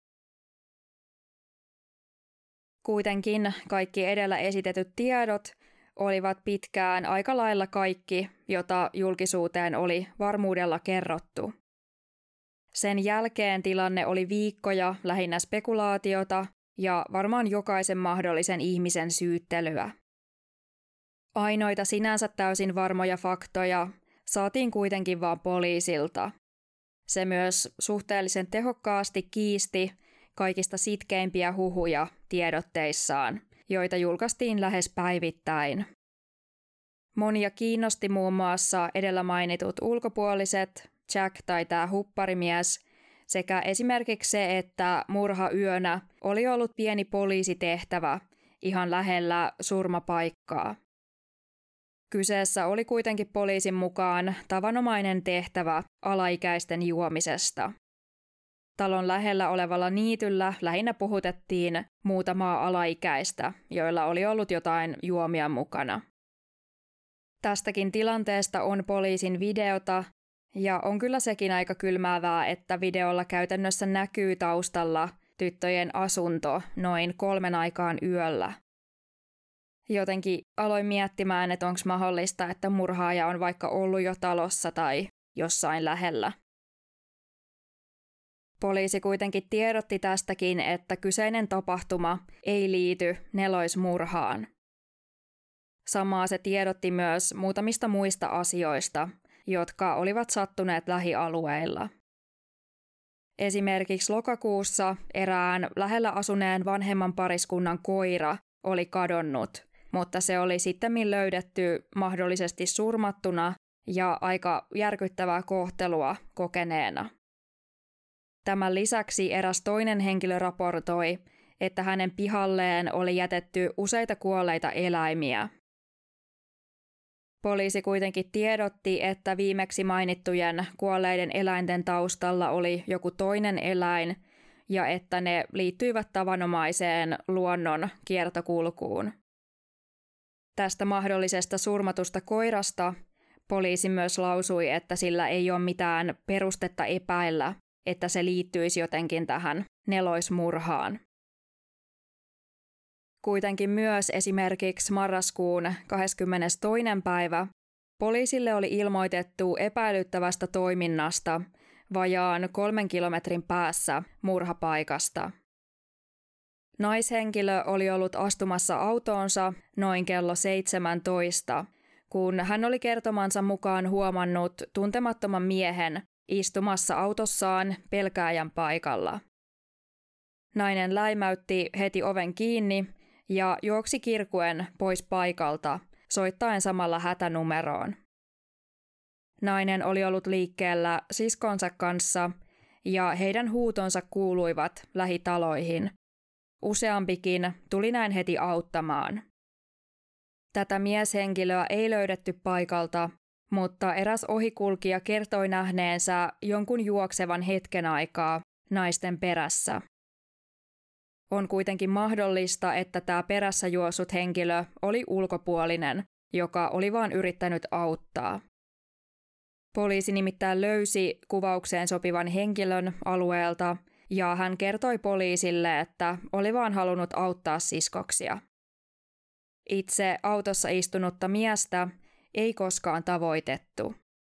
Kuitenkin kaikki edellä esitetyt tiedot olivat pitkään aika lailla kaikki, jota julkisuuteen oli varmuudella kerrottu. Sen jälkeen tilanne oli viikkoja lähinnä spekulaatiota ja varmaan jokaisen mahdollisen ihmisen syyttelyä. Ainoita sinänsä täysin varmoja faktoja saatiin kuitenkin vain poliisilta. Se myös suhteellisen tehokkaasti kiisti kaikista sitkeimpiä huhuja tiedotteissaan, joita julkaistiin lähes päivittäin. Monia kiinnosti muun muassa edellä mainitut ulkopuoliset, Jack tai tämä hupparimies, sekä esimerkiksi se, että murhayönä oli ollut pieni poliisitehtävä ihan lähellä surmapaikkaa. Kyseessä oli kuitenkin poliisin mukaan tavanomainen tehtävä alaikäisten juomisesta. Talon lähellä olevalla niityllä lähinnä puhutettiin muutamaa alaikäistä, joilla oli ollut jotain juomia mukana. Tästäkin tilanteesta on poliisin videota, ja on kyllä sekin aika kylmäävää, että videolla käytännössä näkyy taustalla tyttöjen asunto noin 3 aikaan yöllä. Jotenkin aloin miettimään, että onko mahdollista, että murhaaja on vaikka ollut jo talossa tai jossain lähellä. Poliisi kuitenkin tiedotti tästäkin, että kyseinen tapahtuma ei liity neloismurhaan. Samaa se tiedotti myös muutamista muista asioista, jotka olivat sattuneet lähialueilla. Esimerkiksi lokakuussa erään lähellä asuneen vanhemman pariskunnan koira oli kadonnut, mutta se oli sittemmin löydetty mahdollisesti surmattuna ja aika järkyttävää kohtelua kokeneena. Tämän lisäksi eräs toinen henkilö raportoi, että hänen pihalleen oli jätetty useita kuolleita eläimiä. Poliisi kuitenkin tiedotti, että viimeksi mainittujen kuolleiden eläinten taustalla oli joku toinen eläin ja että ne liittyivät tavanomaiseen luonnon kiertokulkuun. Tästä mahdollisesta surmatusta koirasta poliisi myös lausui, että sillä ei ole mitään perustetta epäillä, että se liittyisi jotenkin tähän neloismurhaan. Kuitenkin myös esimerkiksi marraskuun 22. päivä poliisille oli ilmoitettu epäilyttävästä toiminnasta vajaan 3 kilometrin päässä murhapaikasta. Naishenkilö oli ollut astumassa autoonsa noin kello 17, kun hän oli kertomansa mukaan huomannut tuntemattoman miehen istumassa autossaan pelkääjän paikalla. Nainen läimäytti heti oven kiinni ja juoksi kirkuen pois paikalta, soittaen samalla hätänumeroon. Nainen oli ollut liikkeellä siskonsa kanssa ja heidän huutonsa kuuluivat lähitaloihin. Useampikin tuli näin heti auttamaan. Tätä mieshenkilöä ei löydetty paikalta, mutta eräs ohikulkija kertoi nähneensä jonkun juoksevan hetken aikaa naisten perässä. On kuitenkin mahdollista, että tämä perässä juossut henkilö oli ulkopuolinen, joka oli vain yrittänyt auttaa. Poliisi nimittäin löysi kuvaukseen sopivan henkilön alueelta ja hän kertoi poliisille, että oli vain halunnut auttaa siskoksia. Itse autossa istunutta miestä ei koskaan tavoitettu.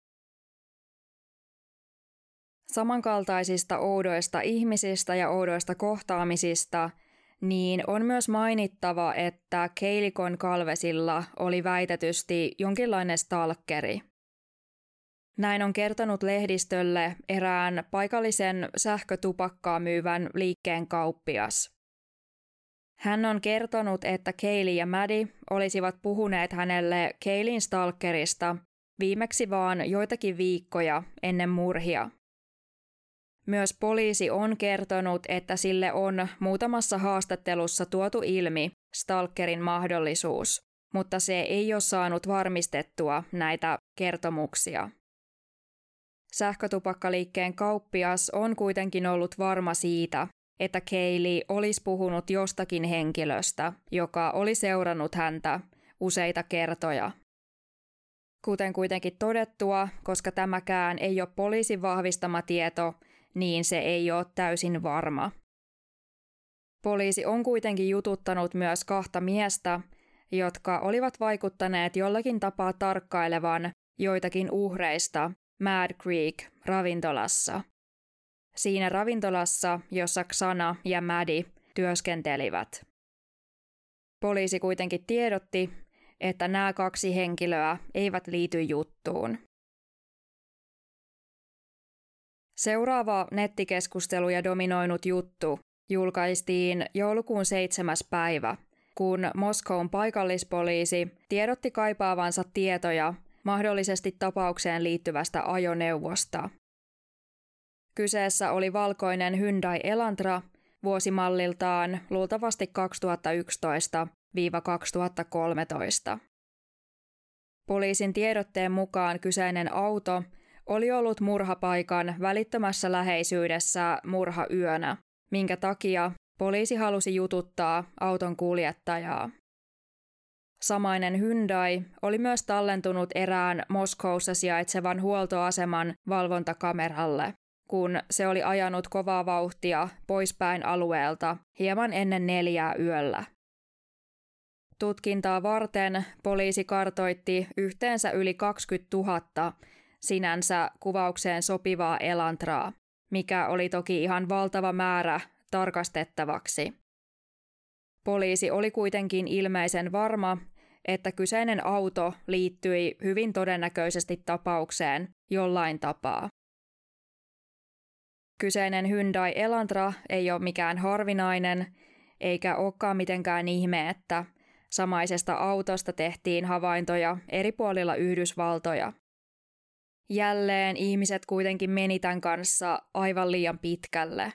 Samankaltaisista oudoista ihmisistä ja oudoista kohtaamisista niin on myös mainittava, että Kaylee Goncalvesilla oli väitetysti jonkinlainen stalkeri. Näin on kertonut lehdistölle erään paikallisen sähkötupakkaa myyvän liikkeen kauppias. Hän on kertonut, että Kaylee ja Maddie olisivat puhuneet hänelle Kayleen stalkerista viimeksi vaan joitakin viikkoja ennen murhia. Myös poliisi on kertonut, että sille on muutamassa haastattelussa tuotu ilmi stalkerin mahdollisuus, mutta se ei ole saanut varmistettua näitä kertomuksia. Sähkötupakkaliikkeen kauppias on kuitenkin ollut varma siitä, että Kaylee olisi puhunut jostakin henkilöstä, joka oli seurannut häntä useita kertoja. Kuten kuitenkin todettua, koska tämäkään ei ole poliisin vahvistama tieto, niin se ei ole täysin varma. Poliisi on kuitenkin jututtanut myös 2 miestä, jotka olivat vaikuttaneet jollakin tapaa tarkkailevan joitakin uhreista Mad Creek-ravintolassa. Siinä ravintolassa, jossa Xana ja Maddie työskentelivät. Poliisi kuitenkin tiedotti, että nämä 2 henkilöä eivät liity juttuun. Seuraava nettikeskusteluja dominoinut juttu julkaistiin joulukuun 7. päivä, kun Moskoun paikallispoliisi tiedotti kaipaavansa tietoja mahdollisesti tapaukseen liittyvästä ajoneuvosta. Kyseessä oli valkoinen Hyundai Elantra vuosimalliltaan luultavasti 2011-2013. Poliisin tiedotteen mukaan kyseinen auto oli ollut murhapaikan välittömässä läheisyydessä murhayönä, minkä takia poliisi halusi jututtaa auton kuljettajaa. Samainen Hyundai oli myös tallentunut erään Moskoussa sijaitsevan huoltoaseman valvontakameralle, kun se oli ajanut kovaa vauhtia poispäin alueelta hieman ennen 4 yöllä. Tutkintaa varten poliisi kartoitti yhteensä yli 20 000 sinänsä kuvaukseen sopivaa Elantraa, mikä oli toki ihan valtava määrä tarkastettavaksi. Poliisi oli kuitenkin ilmeisen varma, että kyseinen auto liittyi hyvin todennäköisesti tapaukseen jollain tapaa. Kyseinen Hyundai Elantra ei ole mikään harvinainen, eikä olekaan mitenkään ihme, että samaisesta autosta tehtiin havaintoja eri puolilla Yhdysvaltoja. Jälleen ihmiset kuitenkin meni tämän kanssa aivan liian pitkälle.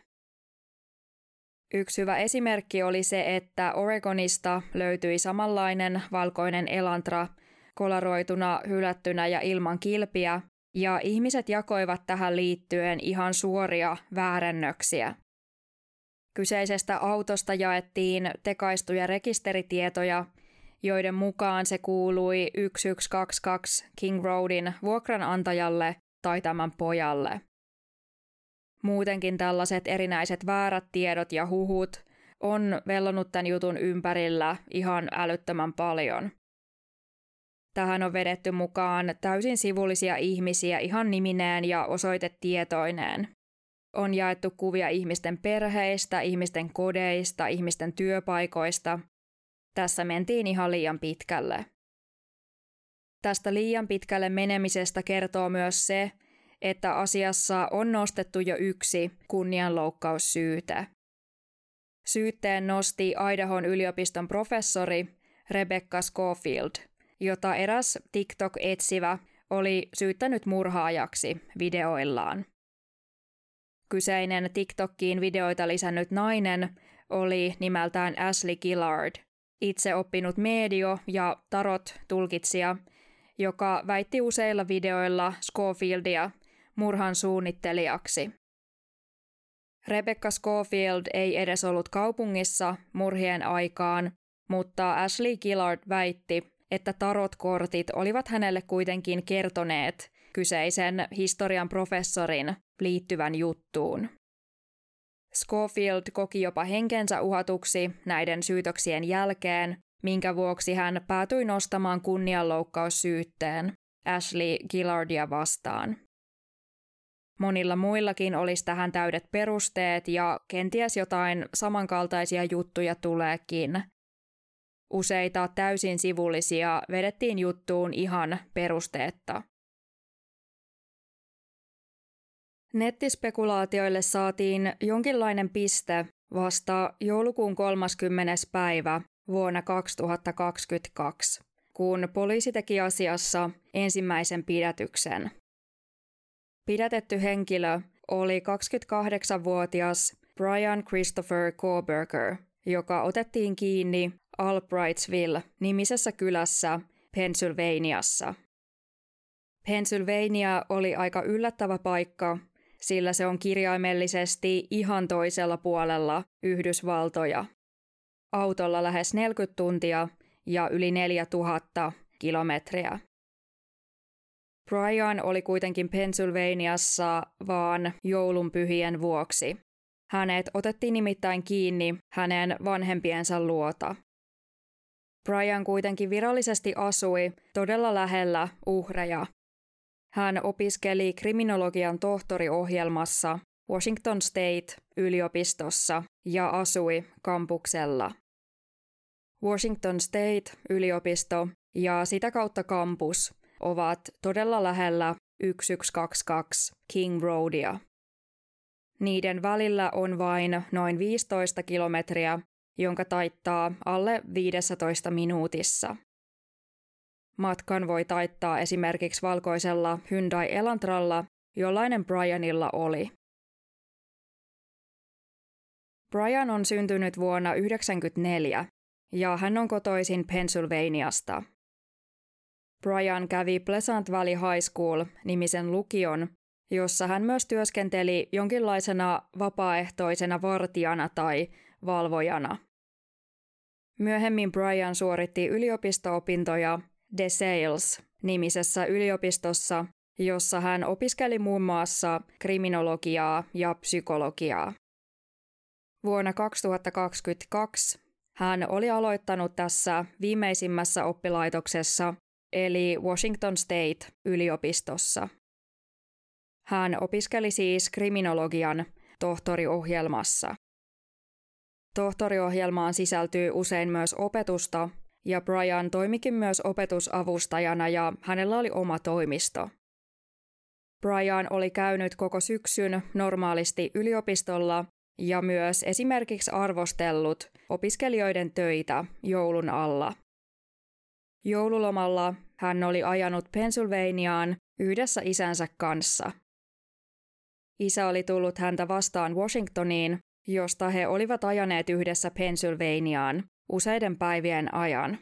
Yksi hyvä esimerkki oli se, että Oregonista löytyi samanlainen valkoinen Elantra kolaroituna, hylättynä ja ilman kilpiä, ja ihmiset jakoivat tähän liittyen ihan suoria väärennöksiä. Kyseisestä autosta jaettiin tekaistuja rekisteritietoja, joiden mukaan se kuului 1122 King Roadin vuokranantajalle tai tämän pojalle. Muutenkin tällaiset erinäiset väärät tiedot ja huhut on vellonut tämän jutun ympärillä ihan älyttömän paljon. Tähän on vedetty mukaan täysin sivullisia ihmisiä ihan nimineen ja osoitetietoineen. On jaettu kuvia ihmisten perheistä, ihmisten kodeista, ihmisten työpaikoista. Tässä mentiin ihan liian pitkälle. Tästä liian pitkälle menemisestä kertoo myös se, että asiassa on nostettu jo 1 kunnianloukkaussyyte. Syytteen nosti Idahon yliopiston professori Rebecca Schofield, jota eräs TikTok-etsivä oli syyttänyt murhaajaksi videoillaan. Kyseinen TikTokiin videoita lisännyt nainen oli nimeltään Ashley Gillard, itse oppinut medio- ja tarot-tulkitsija, joka väitti useilla videoilla Schofieldia murhan suunnittelijaksi. Rebecca Schofield ei edes ollut kaupungissa murhien aikaan, mutta Ashley Gillard väitti, että tarot-kortit olivat hänelle kuitenkin kertoneet kyseisen historian professorin liittyvän juttuun. Schofield koki jopa henkensä uhatuksi näiden syytöksien jälkeen, minkä vuoksi hän päätyi nostamaan kunnianloukkaussyytteen Ashley Gillardia vastaan. Monilla muillakin olisi tähän täydet perusteet ja kenties jotain samankaltaisia juttuja tuleekin. Useita täysin sivullisia vedettiin juttuun ihan perusteetta. Nettispekulaatioille saatiin jonkinlainen piste vasta joulukuun 30. päivä vuonna 2022, kun poliisi teki asiassa ensimmäisen pidätyksen. Pidätetty henkilö oli 28-vuotias Brian Christopher Kohberger, joka otettiin kiinni Albrightsville-nimisessä kylässä Pennsylvaniassa. Pennsylvania oli aika yllättävä paikka, sillä se on kirjaimellisesti ihan toisella puolella Yhdysvaltoja. Autolla lähes 40 tuntia ja yli 4000 kilometriä. Brian oli kuitenkin Pennsylvaniassa vaan joulunpyhien vuoksi. Hänet otettiin nimittäin kiinni hänen vanhempiensa luota. Brian kuitenkin virallisesti asui todella lähellä uhreja. Hän opiskeli kriminologian tohtoriohjelmassa Washington State-yliopistossa ja asui kampuksella. Washington State-yliopisto ja sitä kautta kampus ovat todella lähellä 1122 King Roadia. Niiden välillä on vain noin 15 kilometriä, jonka taittaa alle 15 minuutissa. Matkan voi taittaa esimerkiksi valkoisella Hyundai Elantralla, jollainen Brianilla oli. Brian on syntynyt vuonna 1994 ja hän on kotoisin Pennsylvaniasta. Brian kävi Pleasant Valley High School-nimisen lukion, jossa hän myös työskenteli jonkinlaisena vapaaehtoisena vartijana tai valvojana. Myöhemmin Brian suoritti yliopisto-opintoja DeSales-nimisessä yliopistossa, jossa hän opiskeli muun muassa kriminologiaa ja psykologiaa. Vuonna 2022 hän oli aloittanut tässä viimeisimmässä oppilaitoksessa, eli Washington State-yliopistossa. Hän opiskeli siis kriminologian tohtoriohjelmassa. Tohtoriohjelmaan sisältyy usein myös opetusta, ja Brian toimikin myös opetusavustajana ja hänellä oli oma toimisto. Brian oli käynyt koko syksyn normaalisti yliopistolla ja myös esimerkiksi arvostellut opiskelijoiden töitä joulun alla. Joululomalla hän oli ajanut Pennsylvaniaan yhdessä isänsä kanssa. Isä oli tullut häntä vastaan Washingtoniin, josta he olivat ajaneet yhdessä Pennsylvaniaan useiden päivien ajan.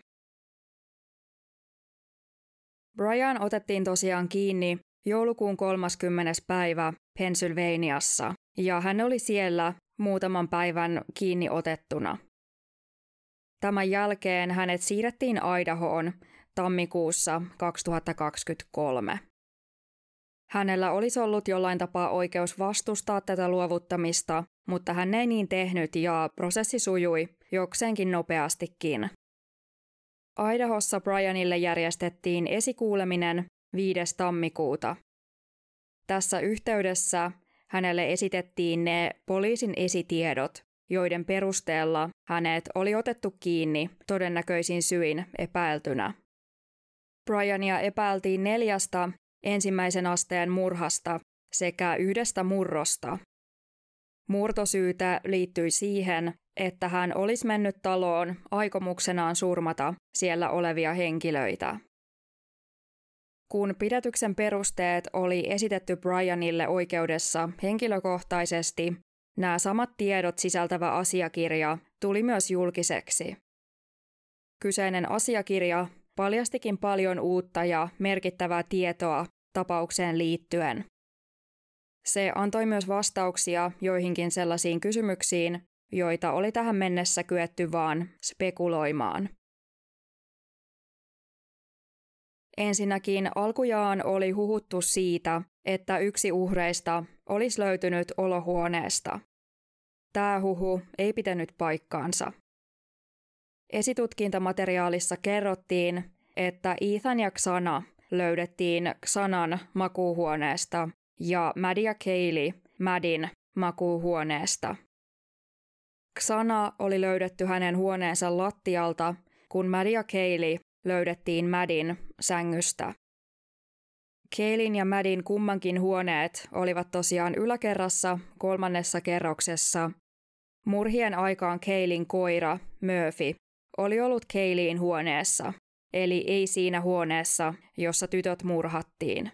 Brian otettiin tosiaan kiinni joulukuun 30. päivä Pennsylvaniassa, ja hän oli siellä muutaman päivän kiinni otettuna. Tämän jälkeen hänet siirrettiin Idahoon tammikuussa 2023. Hänellä olisi ollut jollain tapaa oikeus vastustaa tätä luovuttamista, mutta hän ei niin tehnyt ja prosessi sujui jokseenkin nopeastikin. Idahossa Brianille järjestettiin esikuuleminen 5. tammikuuta. Tässä yhteydessä hänelle esitettiin ne poliisin esitiedot, joiden perusteella hänet oli otettu kiinni todennäköisin syin epäiltynä. Briania epäiltiin 4 ensimmäisen asteen murhasta sekä 1 murrosta. Murtosyytä liittyi siihen, että hän olisi mennyt taloon aikomuksenaan surmata siellä olevia henkilöitä. Kun pidätyksen perusteet oli esitetty Brianille oikeudessa henkilökohtaisesti, nämä samat tiedot sisältävä asiakirja tuli myös julkiseksi. Kyseinen asiakirja paljastikin paljon uutta ja merkittävää tietoa tapaukseen liittyen. Se antoi myös vastauksia joihinkin sellaisiin kysymyksiin, joita oli tähän mennessä kyetty vaan spekuloimaan. Ensinnäkin alkujaan oli huhuttu siitä, että yksi uhreista olisi löytynyt olohuoneesta. Tämä huhu ei pitänyt paikkaansa. Esitutkintamateriaalissa kerrottiin, että Ethan ja Xana löydettiin Xanan makuuhuoneesta ja Maddie ja Kaylee Maddyn makuuhuoneesta. Xana oli löydetty hänen huoneensa lattialta, kun Maddie ja Kaylee löydettiin Maddyn sängystä. Kayleyn ja Maddyn kummankin huoneet olivat tosiaan yläkerrassa 3. kerroksessa. Murhien aikaan Kayleyn koira, Murphy, oli ollut Kayleyn huoneessa, eli ei siinä huoneessa, jossa tytöt murhattiin.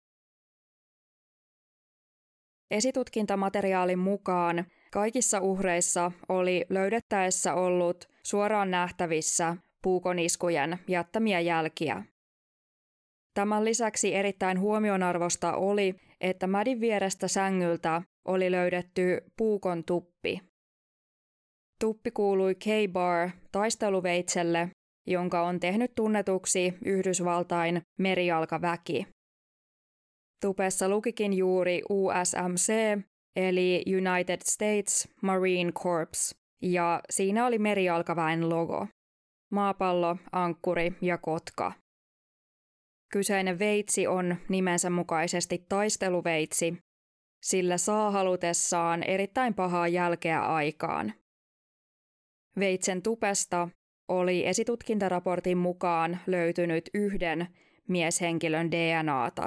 Esitutkintamateriaalin mukaan kaikissa uhreissa oli löydettäessä ollut suoraan nähtävissä puukoniskujen jättämiä jälkiä. Tämän lisäksi erittäin huomionarvoista oli, että Maddyn vierestä sängyltä oli löydetty puukon tuppi. Tuppi kuului K-Bar taisteluveitselle, jonka on tehnyt tunnetuksi Yhdysvaltain merijalkaväki. Tupessa lukikin juuri USMC, eli United States Marine Corps, ja siinä oli merijalkaväen logo. Maapallo, ankkuri ja kotka. Kyseinen veitsi on nimensä mukaisesti taisteluveitsi, sillä saa halutessaan erittäin pahaa jälkeä aikaan. Veitsen tupesta oli esitutkintaraportin mukaan löytynyt 1 mieshenkilön DNAta.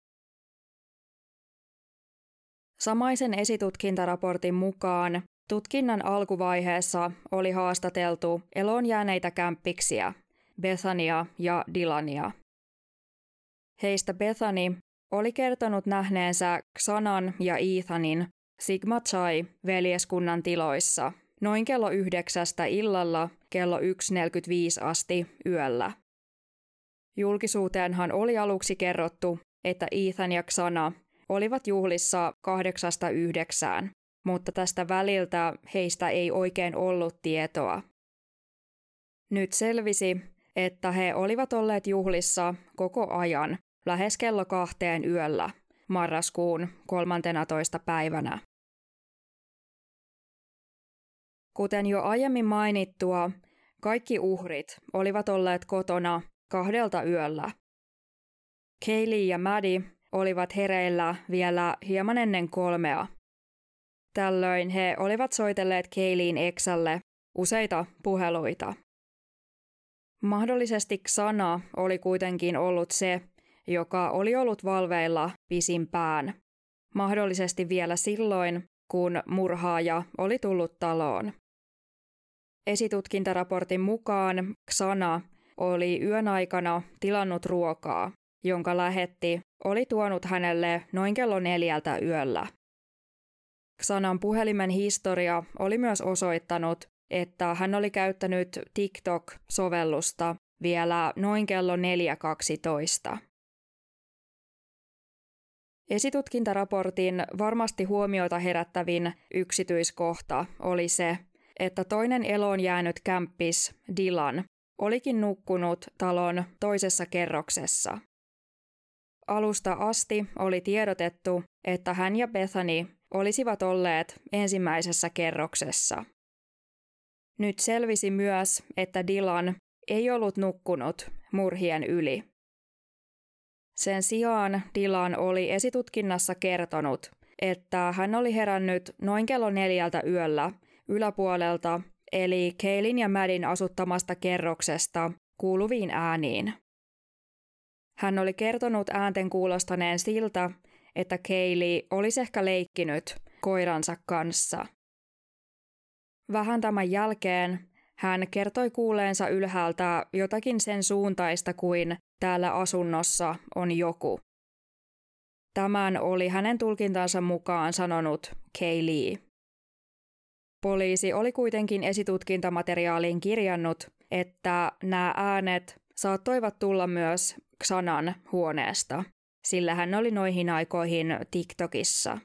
Samaisen esitutkintaraportin mukaan tutkinnan alkuvaiheessa oli haastateltu eloon jääneitä kämppiksiä, Bethania ja Dylania. Heistä Bethany oli kertonut nähneensä Xanan ja Ethanin Sigma Chi-veljeskunnan tiloissa noin kello 9 illalla kello 1.45 asti yöllä. Julkisuuteenhan oli aluksi kerrottu, että Ethan ja Xana olivat juhlissa 8–9, mutta tästä väliltä heistä ei oikein ollut tietoa. Nyt selvisi, että he olivat olleet juhlissa koko ajan, lähes kello 2 yöllä, marraskuun 13. päivänä. Kuten jo aiemmin mainittua, kaikki uhrit olivat olleet kotona 2 yöllä. Kaylee ja Maddie olivat hereillä vielä hieman ennen 3. Tällöin he olivat soitelleet Kayleyn eksälle useita puheluita. Mahdollisesti Xana oli kuitenkin ollut se, joka oli ollut valveilla pisimpään, mahdollisesti vielä silloin, kun murhaaja oli tullut taloon. Esitutkintaraportin mukaan Xana oli yön aikana tilannut ruokaa, jonka lähetti oli tuonut hänelle noin kello 4 yöllä. Xanan puhelimen historia oli myös osoittanut, että hän oli käyttänyt TikTok-sovellusta vielä noin kello 4.12. Esitutkintaraportin varmasti huomiota herättävin yksityiskohta oli se, että toinen eloon jäänyt kämppis, Dylan, olikin nukkunut talon toisessa kerroksessa. Alusta asti oli tiedotettu, että hän ja Bethany olisivat olleet ensimmäisessä kerroksessa. Nyt selvisi myös, että Dylan ei ollut nukkunut murhien yli. Sen sijaan Dylan oli esitutkinnassa kertonut, että hän oli herännyt noin kello 4 yöllä yläpuolelta, eli Kayleyn ja Maddyn asuttamasta kerroksesta kuuluviin ääniin. Hän oli kertonut äänten kuulostaneen siltä, että Kaylee olisi ehkä leikkinyt koiransa kanssa. Vähän tämän jälkeen hän kertoi kuuleensa ylhäältä jotakin sen suuntaista kuin täällä asunnossa on joku. Tämän oli hänen tulkintansa mukaan sanonut Kaylee. Poliisi oli kuitenkin esitutkintamateriaaliin kirjannut, että nämä äänet saattoivat tulla myös Xanan huoneesta, sillä hän oli noihin aikoihin TikTokissa.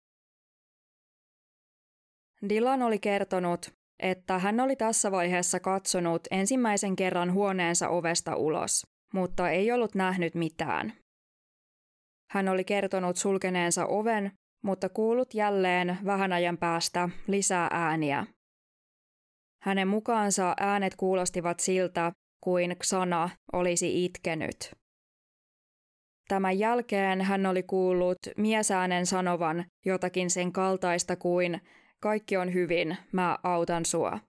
Dylan oli kertonut, että hän oli tässä vaiheessa katsonut ensimmäisen kerran huoneensa ovesta ulos, mutta ei ollut nähnyt mitään. Hän oli kertonut sulkeneensa oven, mutta kuullut jälleen vähän ajan päästä lisää ääniä. Hänen mukaansa äänet kuulostivat siltä, kuin Xana olisi itkenyt. Tämän jälkeen hän oli kuullut miesäänen sanovan jotakin sen kaltaista kuin kaikki on hyvin, mä autan sua.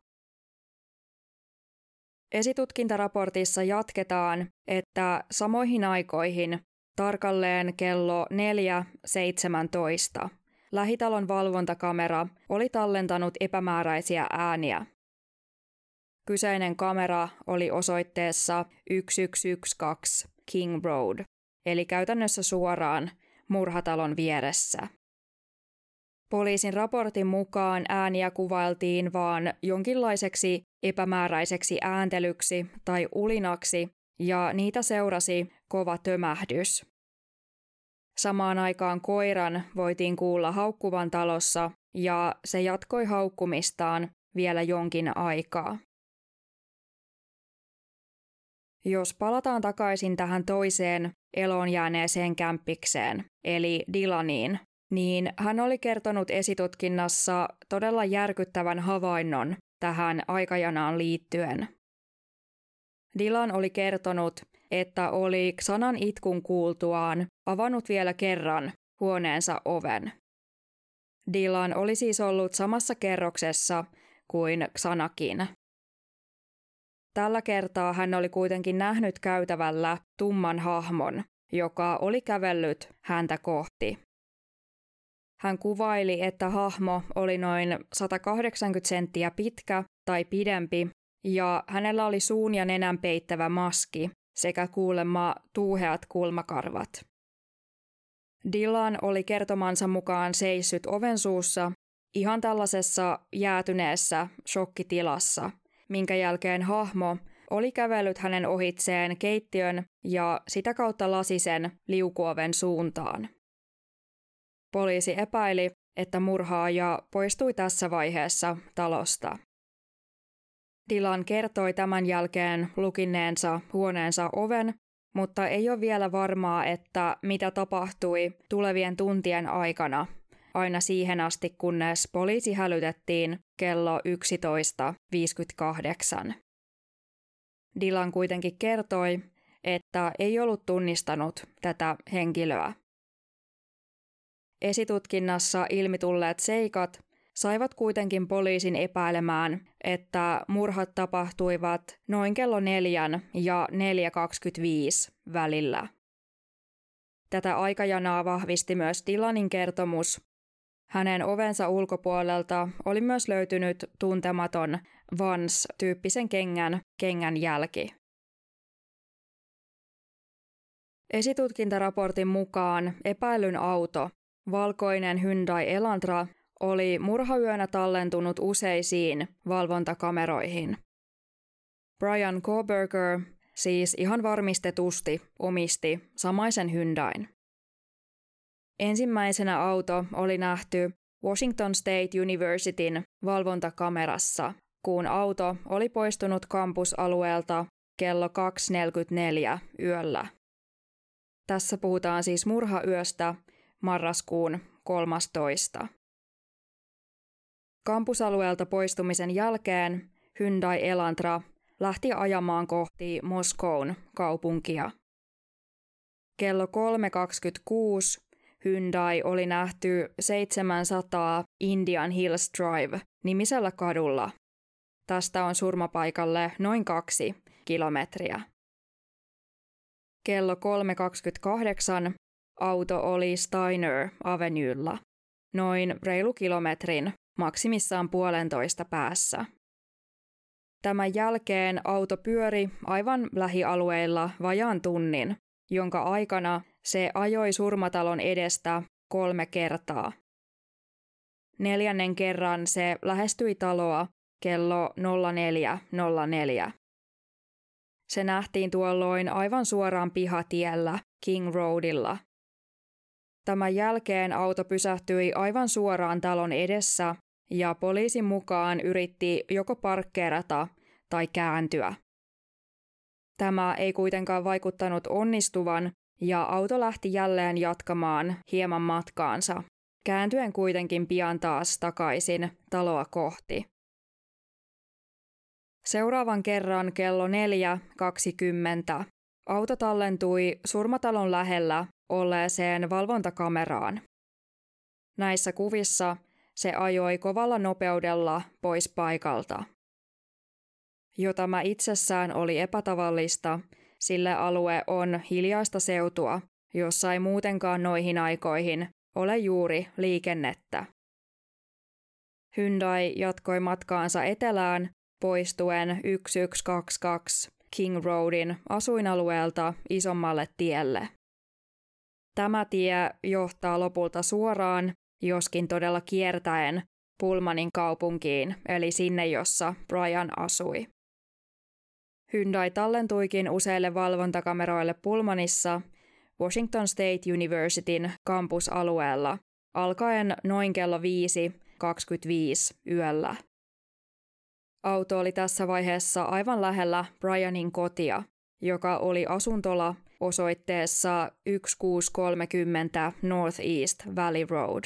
Esitutkintaraportissa jatketaan, että samoihin aikoihin, tarkalleen kello 4:17, lähitalon valvontakamera oli tallentanut epämääräisiä ääniä. Kyseinen kamera oli osoitteessa 1112 King Road, eli käytännössä suoraan murhatalon vieressä. Poliisin raportin mukaan ääniä kuvailtiin vaan jonkinlaiseksi epämääräiseksi ääntelyksi tai ulinaksi, ja niitä seurasi kova tömähdys. Samaan aikaan koiran voitiin kuulla haukkuvan talossa, ja se jatkoi haukkumistaan vielä jonkin aikaa. Jos palataan takaisin tähän toiseen eloon jääneeseen kämppikseen, eli Dylaniin, niin hän oli kertonut esitutkinnassa todella järkyttävän havainnon tähän aikajanaan liittyen. Dylan oli kertonut, että oli Xanan itkun kuultuaan avannut vielä kerran huoneensa oven. Dylan oli siis ollut samassa kerroksessa kuin Xanakin. Tällä kertaa hän oli kuitenkin nähnyt käytävällä tumman hahmon, joka oli kävellyt häntä kohti. Hän kuvaili, että hahmo oli noin 180 senttiä pitkä tai pidempi, ja hänellä oli suun ja nenän peittävä maski sekä kuulemma tuuheat kulmakarvat. Dylan oli kertomansa mukaan seissyt oven suussa ihan tällaisessa jäätyneessä shokkitilassa, minkä jälkeen hahmo oli kävellyt hänen ohitseen keittiön ja sitä kautta lasisen liukuoven suuntaan. Poliisi epäili, että murhaaja poistui tässä vaiheessa talosta. Dylan kertoi tämän jälkeen lukinneensa huoneensa oven, mutta ei ole vielä varmaa, että mitä tapahtui tulevien tuntien aikana, aina siihen asti kunnes poliisi hälytettiin kello 11:58. Dylan kuitenkin kertoi, että ei ollut tunnistanut tätä henkilöä. Esitutkinnassa ilmitulleet seikat saivat kuitenkin poliisin epäilemään, että murhat tapahtuivat noin kello 4 ja 4:25 välillä. Tätä aikajanaa vahvisti myös Dylanin kertomus. Hänen ovensa ulkopuolelta oli myös löytynyt tuntematon Vans-tyyppisen kengän jälki. Esitutkintaraportin mukaan epäillyn auto, valkoinen Hyundai Elantra, oli murhayönä tallentunut useisiin valvontakameroihin. Brian Kohberger siis ihan varmistetusti omisti samaisen Hyundain. Ensimmäisenä auto oli nähty Washington State Universityn valvontakamerassa, kun auto oli poistunut kampusalueelta kello 2:44 yöllä. Tässä puhutaan siis murhayöstä marraskuun 13. Kampusalueelta poistumisen jälkeen Hyundai Elantra lähti ajamaan kohti Moskoun kaupunkia. Kello 3:26 Hyundai oli nähty 700 Indian Hills Drive-nimisellä kadulla. Tästä on surmapaikalle noin 2 kilometriä. Kello 3:28 auto oli Steiner Avenuella, noin reilu kilometrin, maksimissaan 1,5 päässä. Tämän jälkeen auto pyöri aivan lähialueilla vajaan tunnin, jonka aikana se ajoi surmatalon edestä 3 kertaa. 4. kerran se lähestyi taloa kello 04:04. Se nähtiin tuolloin aivan suoraan pihatiellä King Roadilla. Tämän jälkeen auto pysähtyi aivan suoraan talon edessä ja poliisin mukaan yritti joko parkkeerata tai kääntyä. Tämä ei kuitenkaan vaikuttanut onnistuvan ja auto lähti jälleen jatkamaan hieman matkaansa, kääntyen kuitenkin pian taas takaisin taloa kohti. Seuraavan kerran kello 4:20 auto tallentui surmatalon lähellä olleeseen valvontakameraan. Näissä kuvissa se ajoi kovalla nopeudella pois paikalta. Jo tämä itsessään oli epätavallista, sillä alue on hiljaista seutua, jossa ei muutenkaan noihin aikoihin ole juuri liikennettä. Hyundai jatkoi matkaansa etelään poistuen 1122 King Roadin asuinalueelta isommalle tielle. Tämä tie johtaa lopulta suoraan, joskin todella kiertäen, Pullmanin kaupunkiin, eli sinne, jossa Brian asui. Hyundai tallentuikin useille valvontakameroille Pullmanissa Washington State Universityn kampusalueella alkaen noin kello 5:25 yöllä. Auto oli tässä vaiheessa aivan lähellä Brianin kotia, joka oli asuntola osoitteessa 1630 Northeast Valley Road.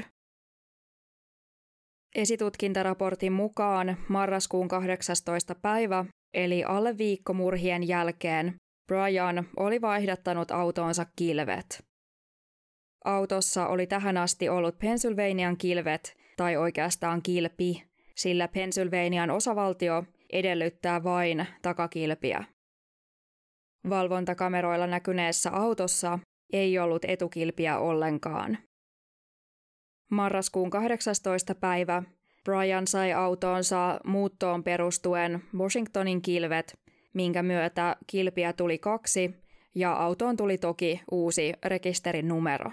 Esitutkintaraportin mukaan marraskuun 18. päivä, eli alle viikko murhien jälkeen, Brian oli vaihdattanut autonsa kilvet. Autossa oli tähän asti ollut Pennsylvanian kilvet, tai oikeastaan kilpi, sillä Pennsylvanian osavaltio edellyttää vain takakilpiä. Valvontakameroilla näkyneessä autossa ei ollut etukilpiä ollenkaan. Marraskuun 18. päivä Brian sai autoonsa muuttoon perustuen Washingtonin kilvet, minkä myötä kilpiä tuli 2 ja autoon tuli toki uusi rekisterinumero.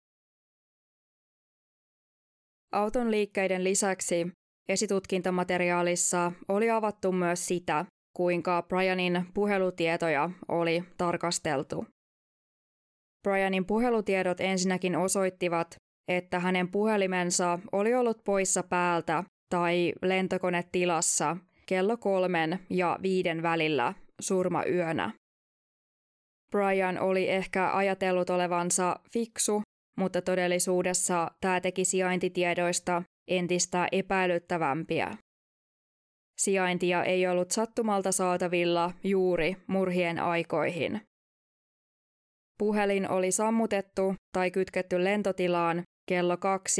Auton liikkeiden lisäksi esitutkintamateriaalissa oli avattu myös sitä, kuinka Brianin puhelutietoja oli tarkasteltu. Brianin puhelutiedot ensinnäkin osoittivat, että hänen puhelimensa oli ollut poissa päältä tai lentokonetilassa kello 3 ja 5 välillä surmayönä. Brian oli ehkä ajatellut olevansa fiksu, mutta todellisuudessa tämä teki sijaintitiedoista entistä epäilyttävämpiä. Sijaintia ei ollut sattumalta saatavilla juuri murhien aikoihin. Puhelin oli sammutettu tai kytketty lentotilaan kello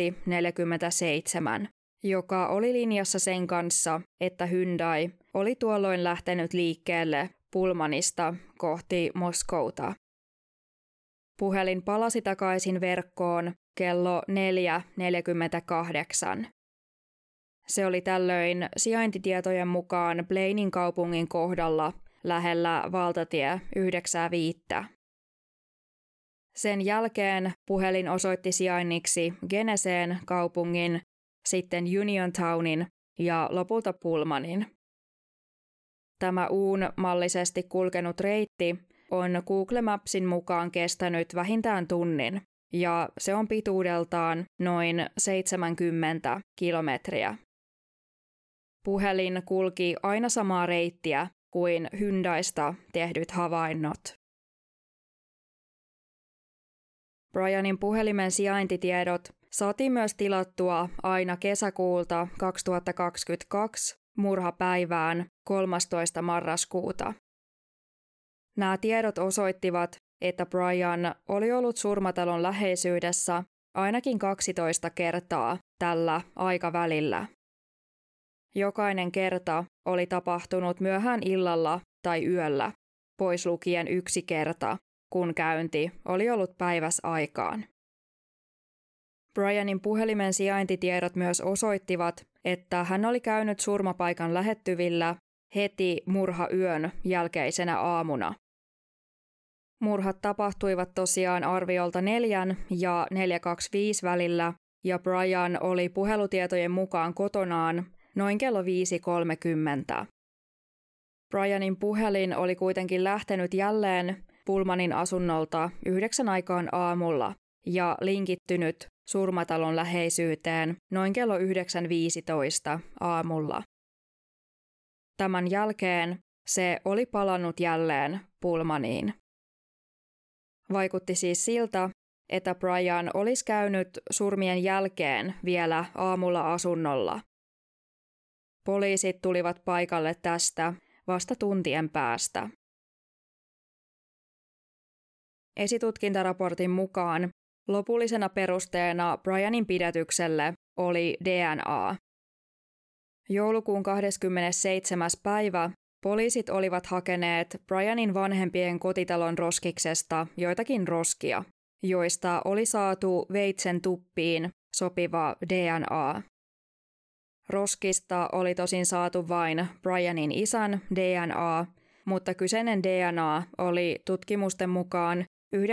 2:47, joka oli linjassa sen kanssa, että Hyundai oli tuolloin lähtenyt liikkeelle Pullmanista kohti Moskouta. Puhelin palasi takaisin verkkoon kello 4:48. Se oli tällöin sijaintitietojen mukaan Blainin kaupungin kohdalla lähellä valtatie 95. Sen jälkeen puhelin osoitti sijainniksi Geneseen kaupungin, sitten Uniontownin ja lopulta Pullmanin. Tämä U-mallisesti kulkenut reitti on Google Mapsin mukaan kestänyt vähintään tunnin, ja se on pituudeltaan noin 70 kilometriä. Puhelin kulki aina samaa reittiä kuin Hyundaista tehdyt havainnot. Brianin puhelimen sijaintitiedot saatiin myös tilattua aina kesäkuulta 2022 murhapäivään 13. marraskuuta. Nämä tiedot osoittivat, että Brian oli ollut surmatalon läheisyydessä ainakin 12 kertaa tällä aikavälillä. Jokainen kerta oli tapahtunut myöhään illalla tai yöllä, pois lukien 1 kerta, kun käynti oli ollut päiväsaikaan. Brianin puhelimen sijaintitiedot myös osoittivat, että hän oli käynyt surmapaikan lähettyvillä heti murhayön jälkeisenä aamuna. Murhat tapahtuivat tosiaan arviolta 4 ja 4:25 välillä, ja Brian oli puhelutietojen mukaan kotonaan noin kello 5:30. Brianin puhelin oli kuitenkin lähtenyt jälleen Pullmanin asunnolta 9 aikaan aamulla ja linkittynyt surmatalon läheisyyteen noin kello 9:15 aamulla. Tämän jälkeen se oli palannut jälleen Pullmaniin. Vaikutti siis siltä, että Brian olisi käynyt surmien jälkeen vielä aamulla asunnolla. Poliisit tulivat paikalle tästä vasta tuntien päästä. Esitutkintaraportin mukaan lopullisena perusteena Brianin pidätykselle oli DNA. Joulukuun 27. päivä poliisit olivat hakeneet Brianin vanhempien kotitalon roskiksesta joitakin roskia, joista oli saatu veitsen tuppiin sopiva DNA. Roskista oli tosin saatu vain Brianin isän DNA, mutta kyseinen DNA oli tutkimusten mukaan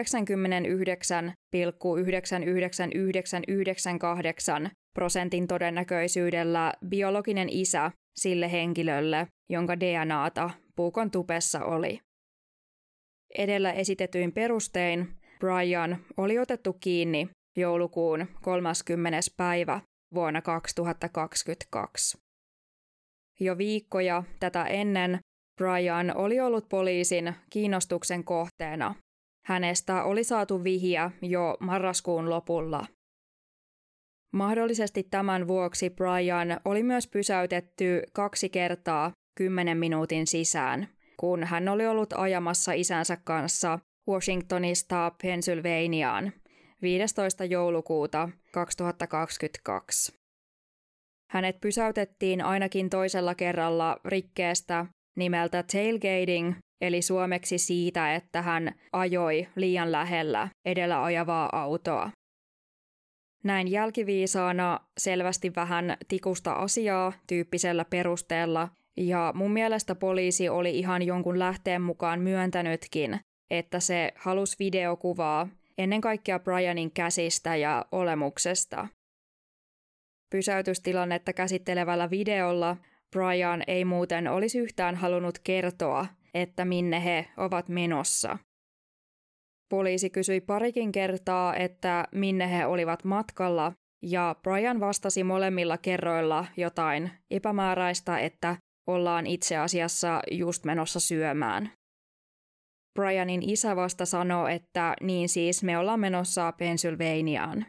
99,99998% todennäköisyydellä biologinen isä sille henkilölle, jonka DNAta puukon tupessa oli. Edellä esitetyin perustein Brian oli otettu kiinni joulukuun 30. päivä vuonna 2022. Jo viikkoja tätä ennen Brian oli ollut poliisin kiinnostuksen kohteena. Hänestä oli saatu vihiä jo marraskuun lopulla. Mahdollisesti tämän vuoksi Brian oli myös pysäytetty 2 kertaa 10 minuutin sisään, kun hän oli ollut ajamassa isänsä kanssa Washingtonista Pennsylvaniaan 15. joulukuuta 2022. Hänet pysäytettiin ainakin toisella kerralla rikkeestä nimeltä tailgating, eli suomeksi siitä, että hän ajoi liian lähellä edellä ajavaa autoa. Näin jälkiviisaana selvästi vähän tikusta asiaa tyyppisellä perusteella, ja mun mielestä poliisi oli ihan jonkun lähteen mukaan myöntänytkin, että se halusi videokuvaa ennen kaikkea Brianin käsistä ja olemuksesta. Pysäytystilannetta käsittelevällä videolla Brian ei muuten olisi yhtään halunnut kertoa, että minne he ovat menossa. Poliisi kysyi parikin kertaa, että minne he olivat matkalla, ja Brian vastasi molemmilla kerroilla jotain epämääräistä, että ollaan itse asiassa just menossa syömään. Brianin isä vasta sanoi, että niin siis me ollaan menossa Pennsylvaniaan.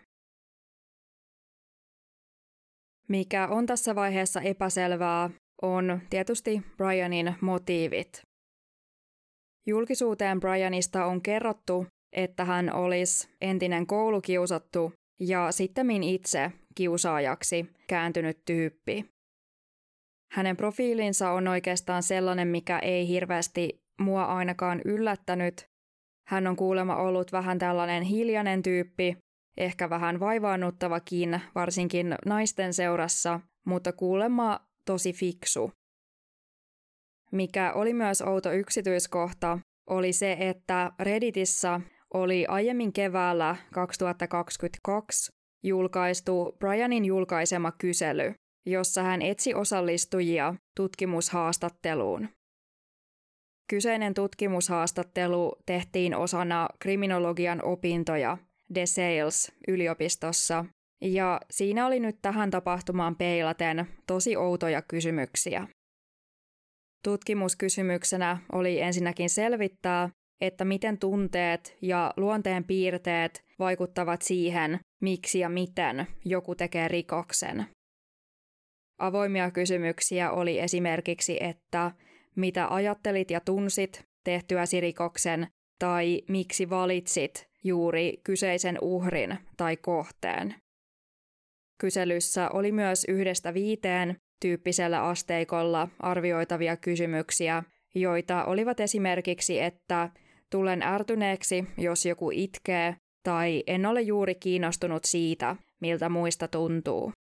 Mikä on tässä vaiheessa epäselvää, on tietysti Brianin motiivit. Julkisuuteen Brianista on kerrottu, että hän olisi entinen koulukiusattu ja sittemmin itse kiusaajaksi kääntynyt tyyppi. Hänen profiilinsa on oikeastaan sellainen, mikä ei hirveästi mua ainakaan yllättänyt. Hän on kuulemma ollut vähän tällainen hiljainen tyyppi, ehkä vähän vaivaannuttavakin, varsinkin naisten seurassa, mutta kuulemma tosi fiksu. Mikä oli myös outo yksityiskohta, oli se, että Redditissä oli aiemmin keväällä 2022 julkaistu Brianin julkaisema kysely, jossa hän etsi osallistujia tutkimushaastatteluun. Kyseinen tutkimushaastattelu tehtiin osana kriminologian opintoja DeSales-yliopistossa, ja siinä oli nyt tähän tapahtumaan peilaten tosi outoja kysymyksiä. Tutkimuskysymyksenä oli ensinnäkin selvittää, että miten tunteet ja luonteen piirteet vaikuttavat siihen, miksi ja miten joku tekee rikoksen. Avoimia kysymyksiä oli esimerkiksi, että mitä ajattelit ja tunsit tehtyäsi rikoksen tai miksi valitsit juuri kyseisen uhrin tai kohteen. Kyselyssä oli myös 1–5 tyyppisellä asteikolla arvioitavia kysymyksiä, joita olivat esimerkiksi, että tulen ärtyneeksi, jos joku itkee, tai en ole juuri kiinnostunut siitä, miltä muista tuntuu.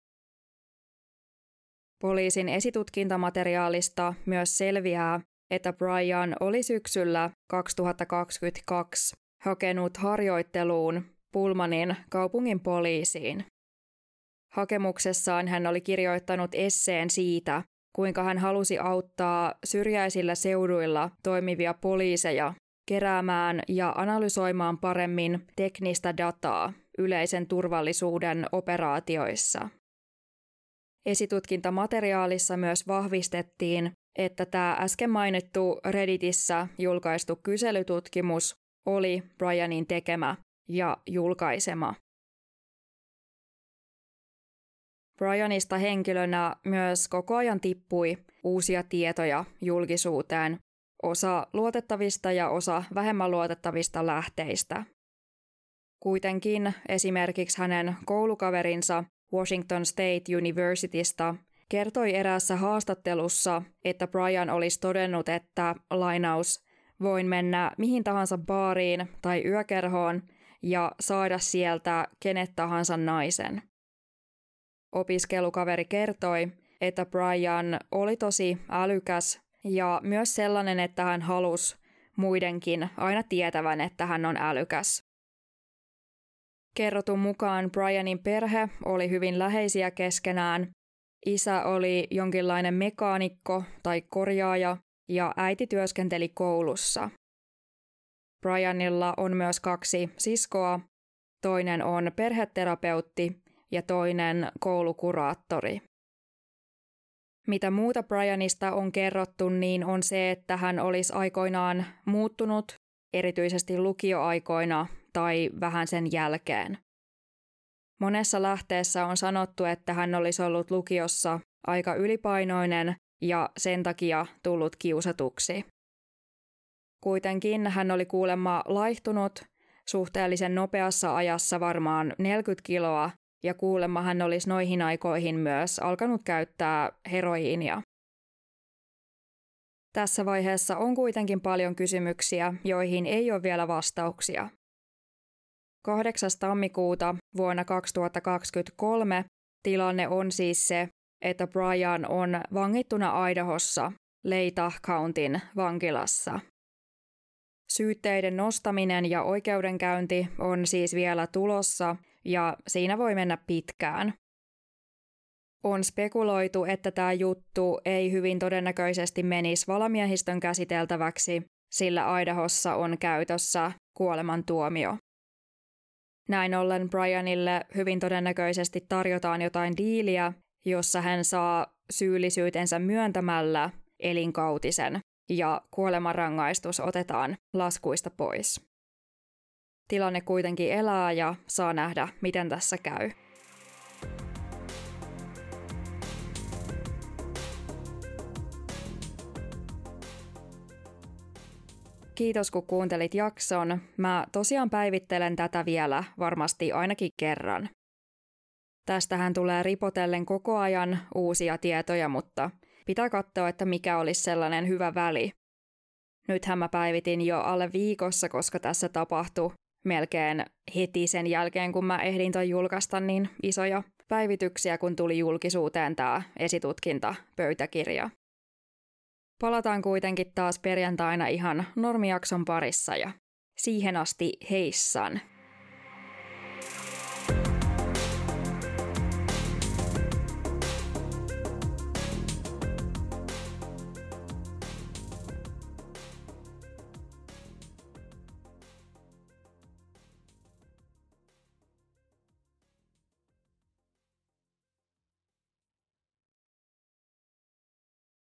Poliisin esitutkintamateriaalista myös selviää, että Brian oli syksyllä 2022 hakenut harjoitteluun Pullmanin kaupungin poliisiin. Hakemuksessaan hän oli kirjoittanut esseen siitä, kuinka hän halusi auttaa syrjäisillä seuduilla toimivia poliiseja keräämään ja analysoimaan paremmin teknistä dataa yleisen turvallisuuden operaatioissa. Esitutkintamateriaalissa myös vahvistettiin, että tämä äsken mainittu Redditissä julkaistu kyselytutkimus oli Brianin tekemä ja julkaisema. Brianista henkilönä myös koko ajan tippui uusia tietoja julkisuuteen, osa luotettavista ja osa vähemmän luotettavista lähteistä. Kuitenkin esimerkiksi hänen koulukaverinsa Washington State Universitysta kertoi eräässä haastattelussa, että Brian olisi todennut, että lainaus, voin mennä mihin tahansa baariin tai yökerhoon ja saada sieltä kenet tahansa naisen. Opiskelukaveri kertoi, että Brian oli tosi älykäs ja myös sellainen, että hän halusi muidenkin aina tietävän, että hän on älykäs. Kerrotun mukaan Brianin perhe oli hyvin läheisiä keskenään. Isä oli jonkinlainen mekaanikko tai korjaaja ja äiti työskenteli koulussa. Brianilla on myös 2 siskoa, toinen on perheterapeutti ja toinen koulukuraattori. Mitä muuta Brianista on kerrottu, niin on se, että hän olisi aikoinaan muuttunut, erityisesti lukioaikoina tai vähän sen jälkeen. Monessa lähteessä on sanottu, että hän olisi ollut lukiossa aika ylipainoinen ja sen takia tullut kiusatuksi. Kuitenkin hän oli kuulemma laihtunut suhteellisen nopeassa ajassa varmaan 40 kiloa ja kuulemma hän olisi noihin aikoihin myös alkanut käyttää heroiinia. Tässä vaiheessa on kuitenkin paljon kysymyksiä, joihin ei ole vielä vastauksia. 8. tammikuuta vuonna 2023 tilanne on siis se, että Brian on vangittuna Idahossa Latah Countyn vankilassa. Syytteiden nostaminen ja oikeudenkäynti on siis vielä tulossa ja siinä voi mennä pitkään. On spekuloitu, että tämä juttu ei hyvin todennäköisesti menisi valamiehistön käsiteltäväksi, sillä Idahossa on käytössä kuolemantuomio. Näin ollen Brianille hyvin todennäköisesti tarjotaan jotain diiliä, jossa hän saa syyllisyytensä myöntämällä elinkautisen ja kuolemanrangaistus otetaan laskuista pois. Tilanne kuitenkin elää ja saa nähdä, miten tässä käy. Kiitos kun kuuntelit jakson. Mä tosiaan päivittelen tätä vielä varmasti ainakin kerran. Tästähän tulee ripotellen koko ajan uusia tietoja, mutta pitää katsoa, että mikä olisi sellainen hyvä väli. Nythän mä päivitin jo alle viikossa, koska tässä tapahtui melkein heti sen jälkeen, kun mä ehdin ton julkaista niin isoja päivityksiä, kun tuli julkisuuteen tää esitutkintapöytäkirja. Palataan kuitenkin taas perjantaina ihan normijakson parissa ja siihen asti heissan!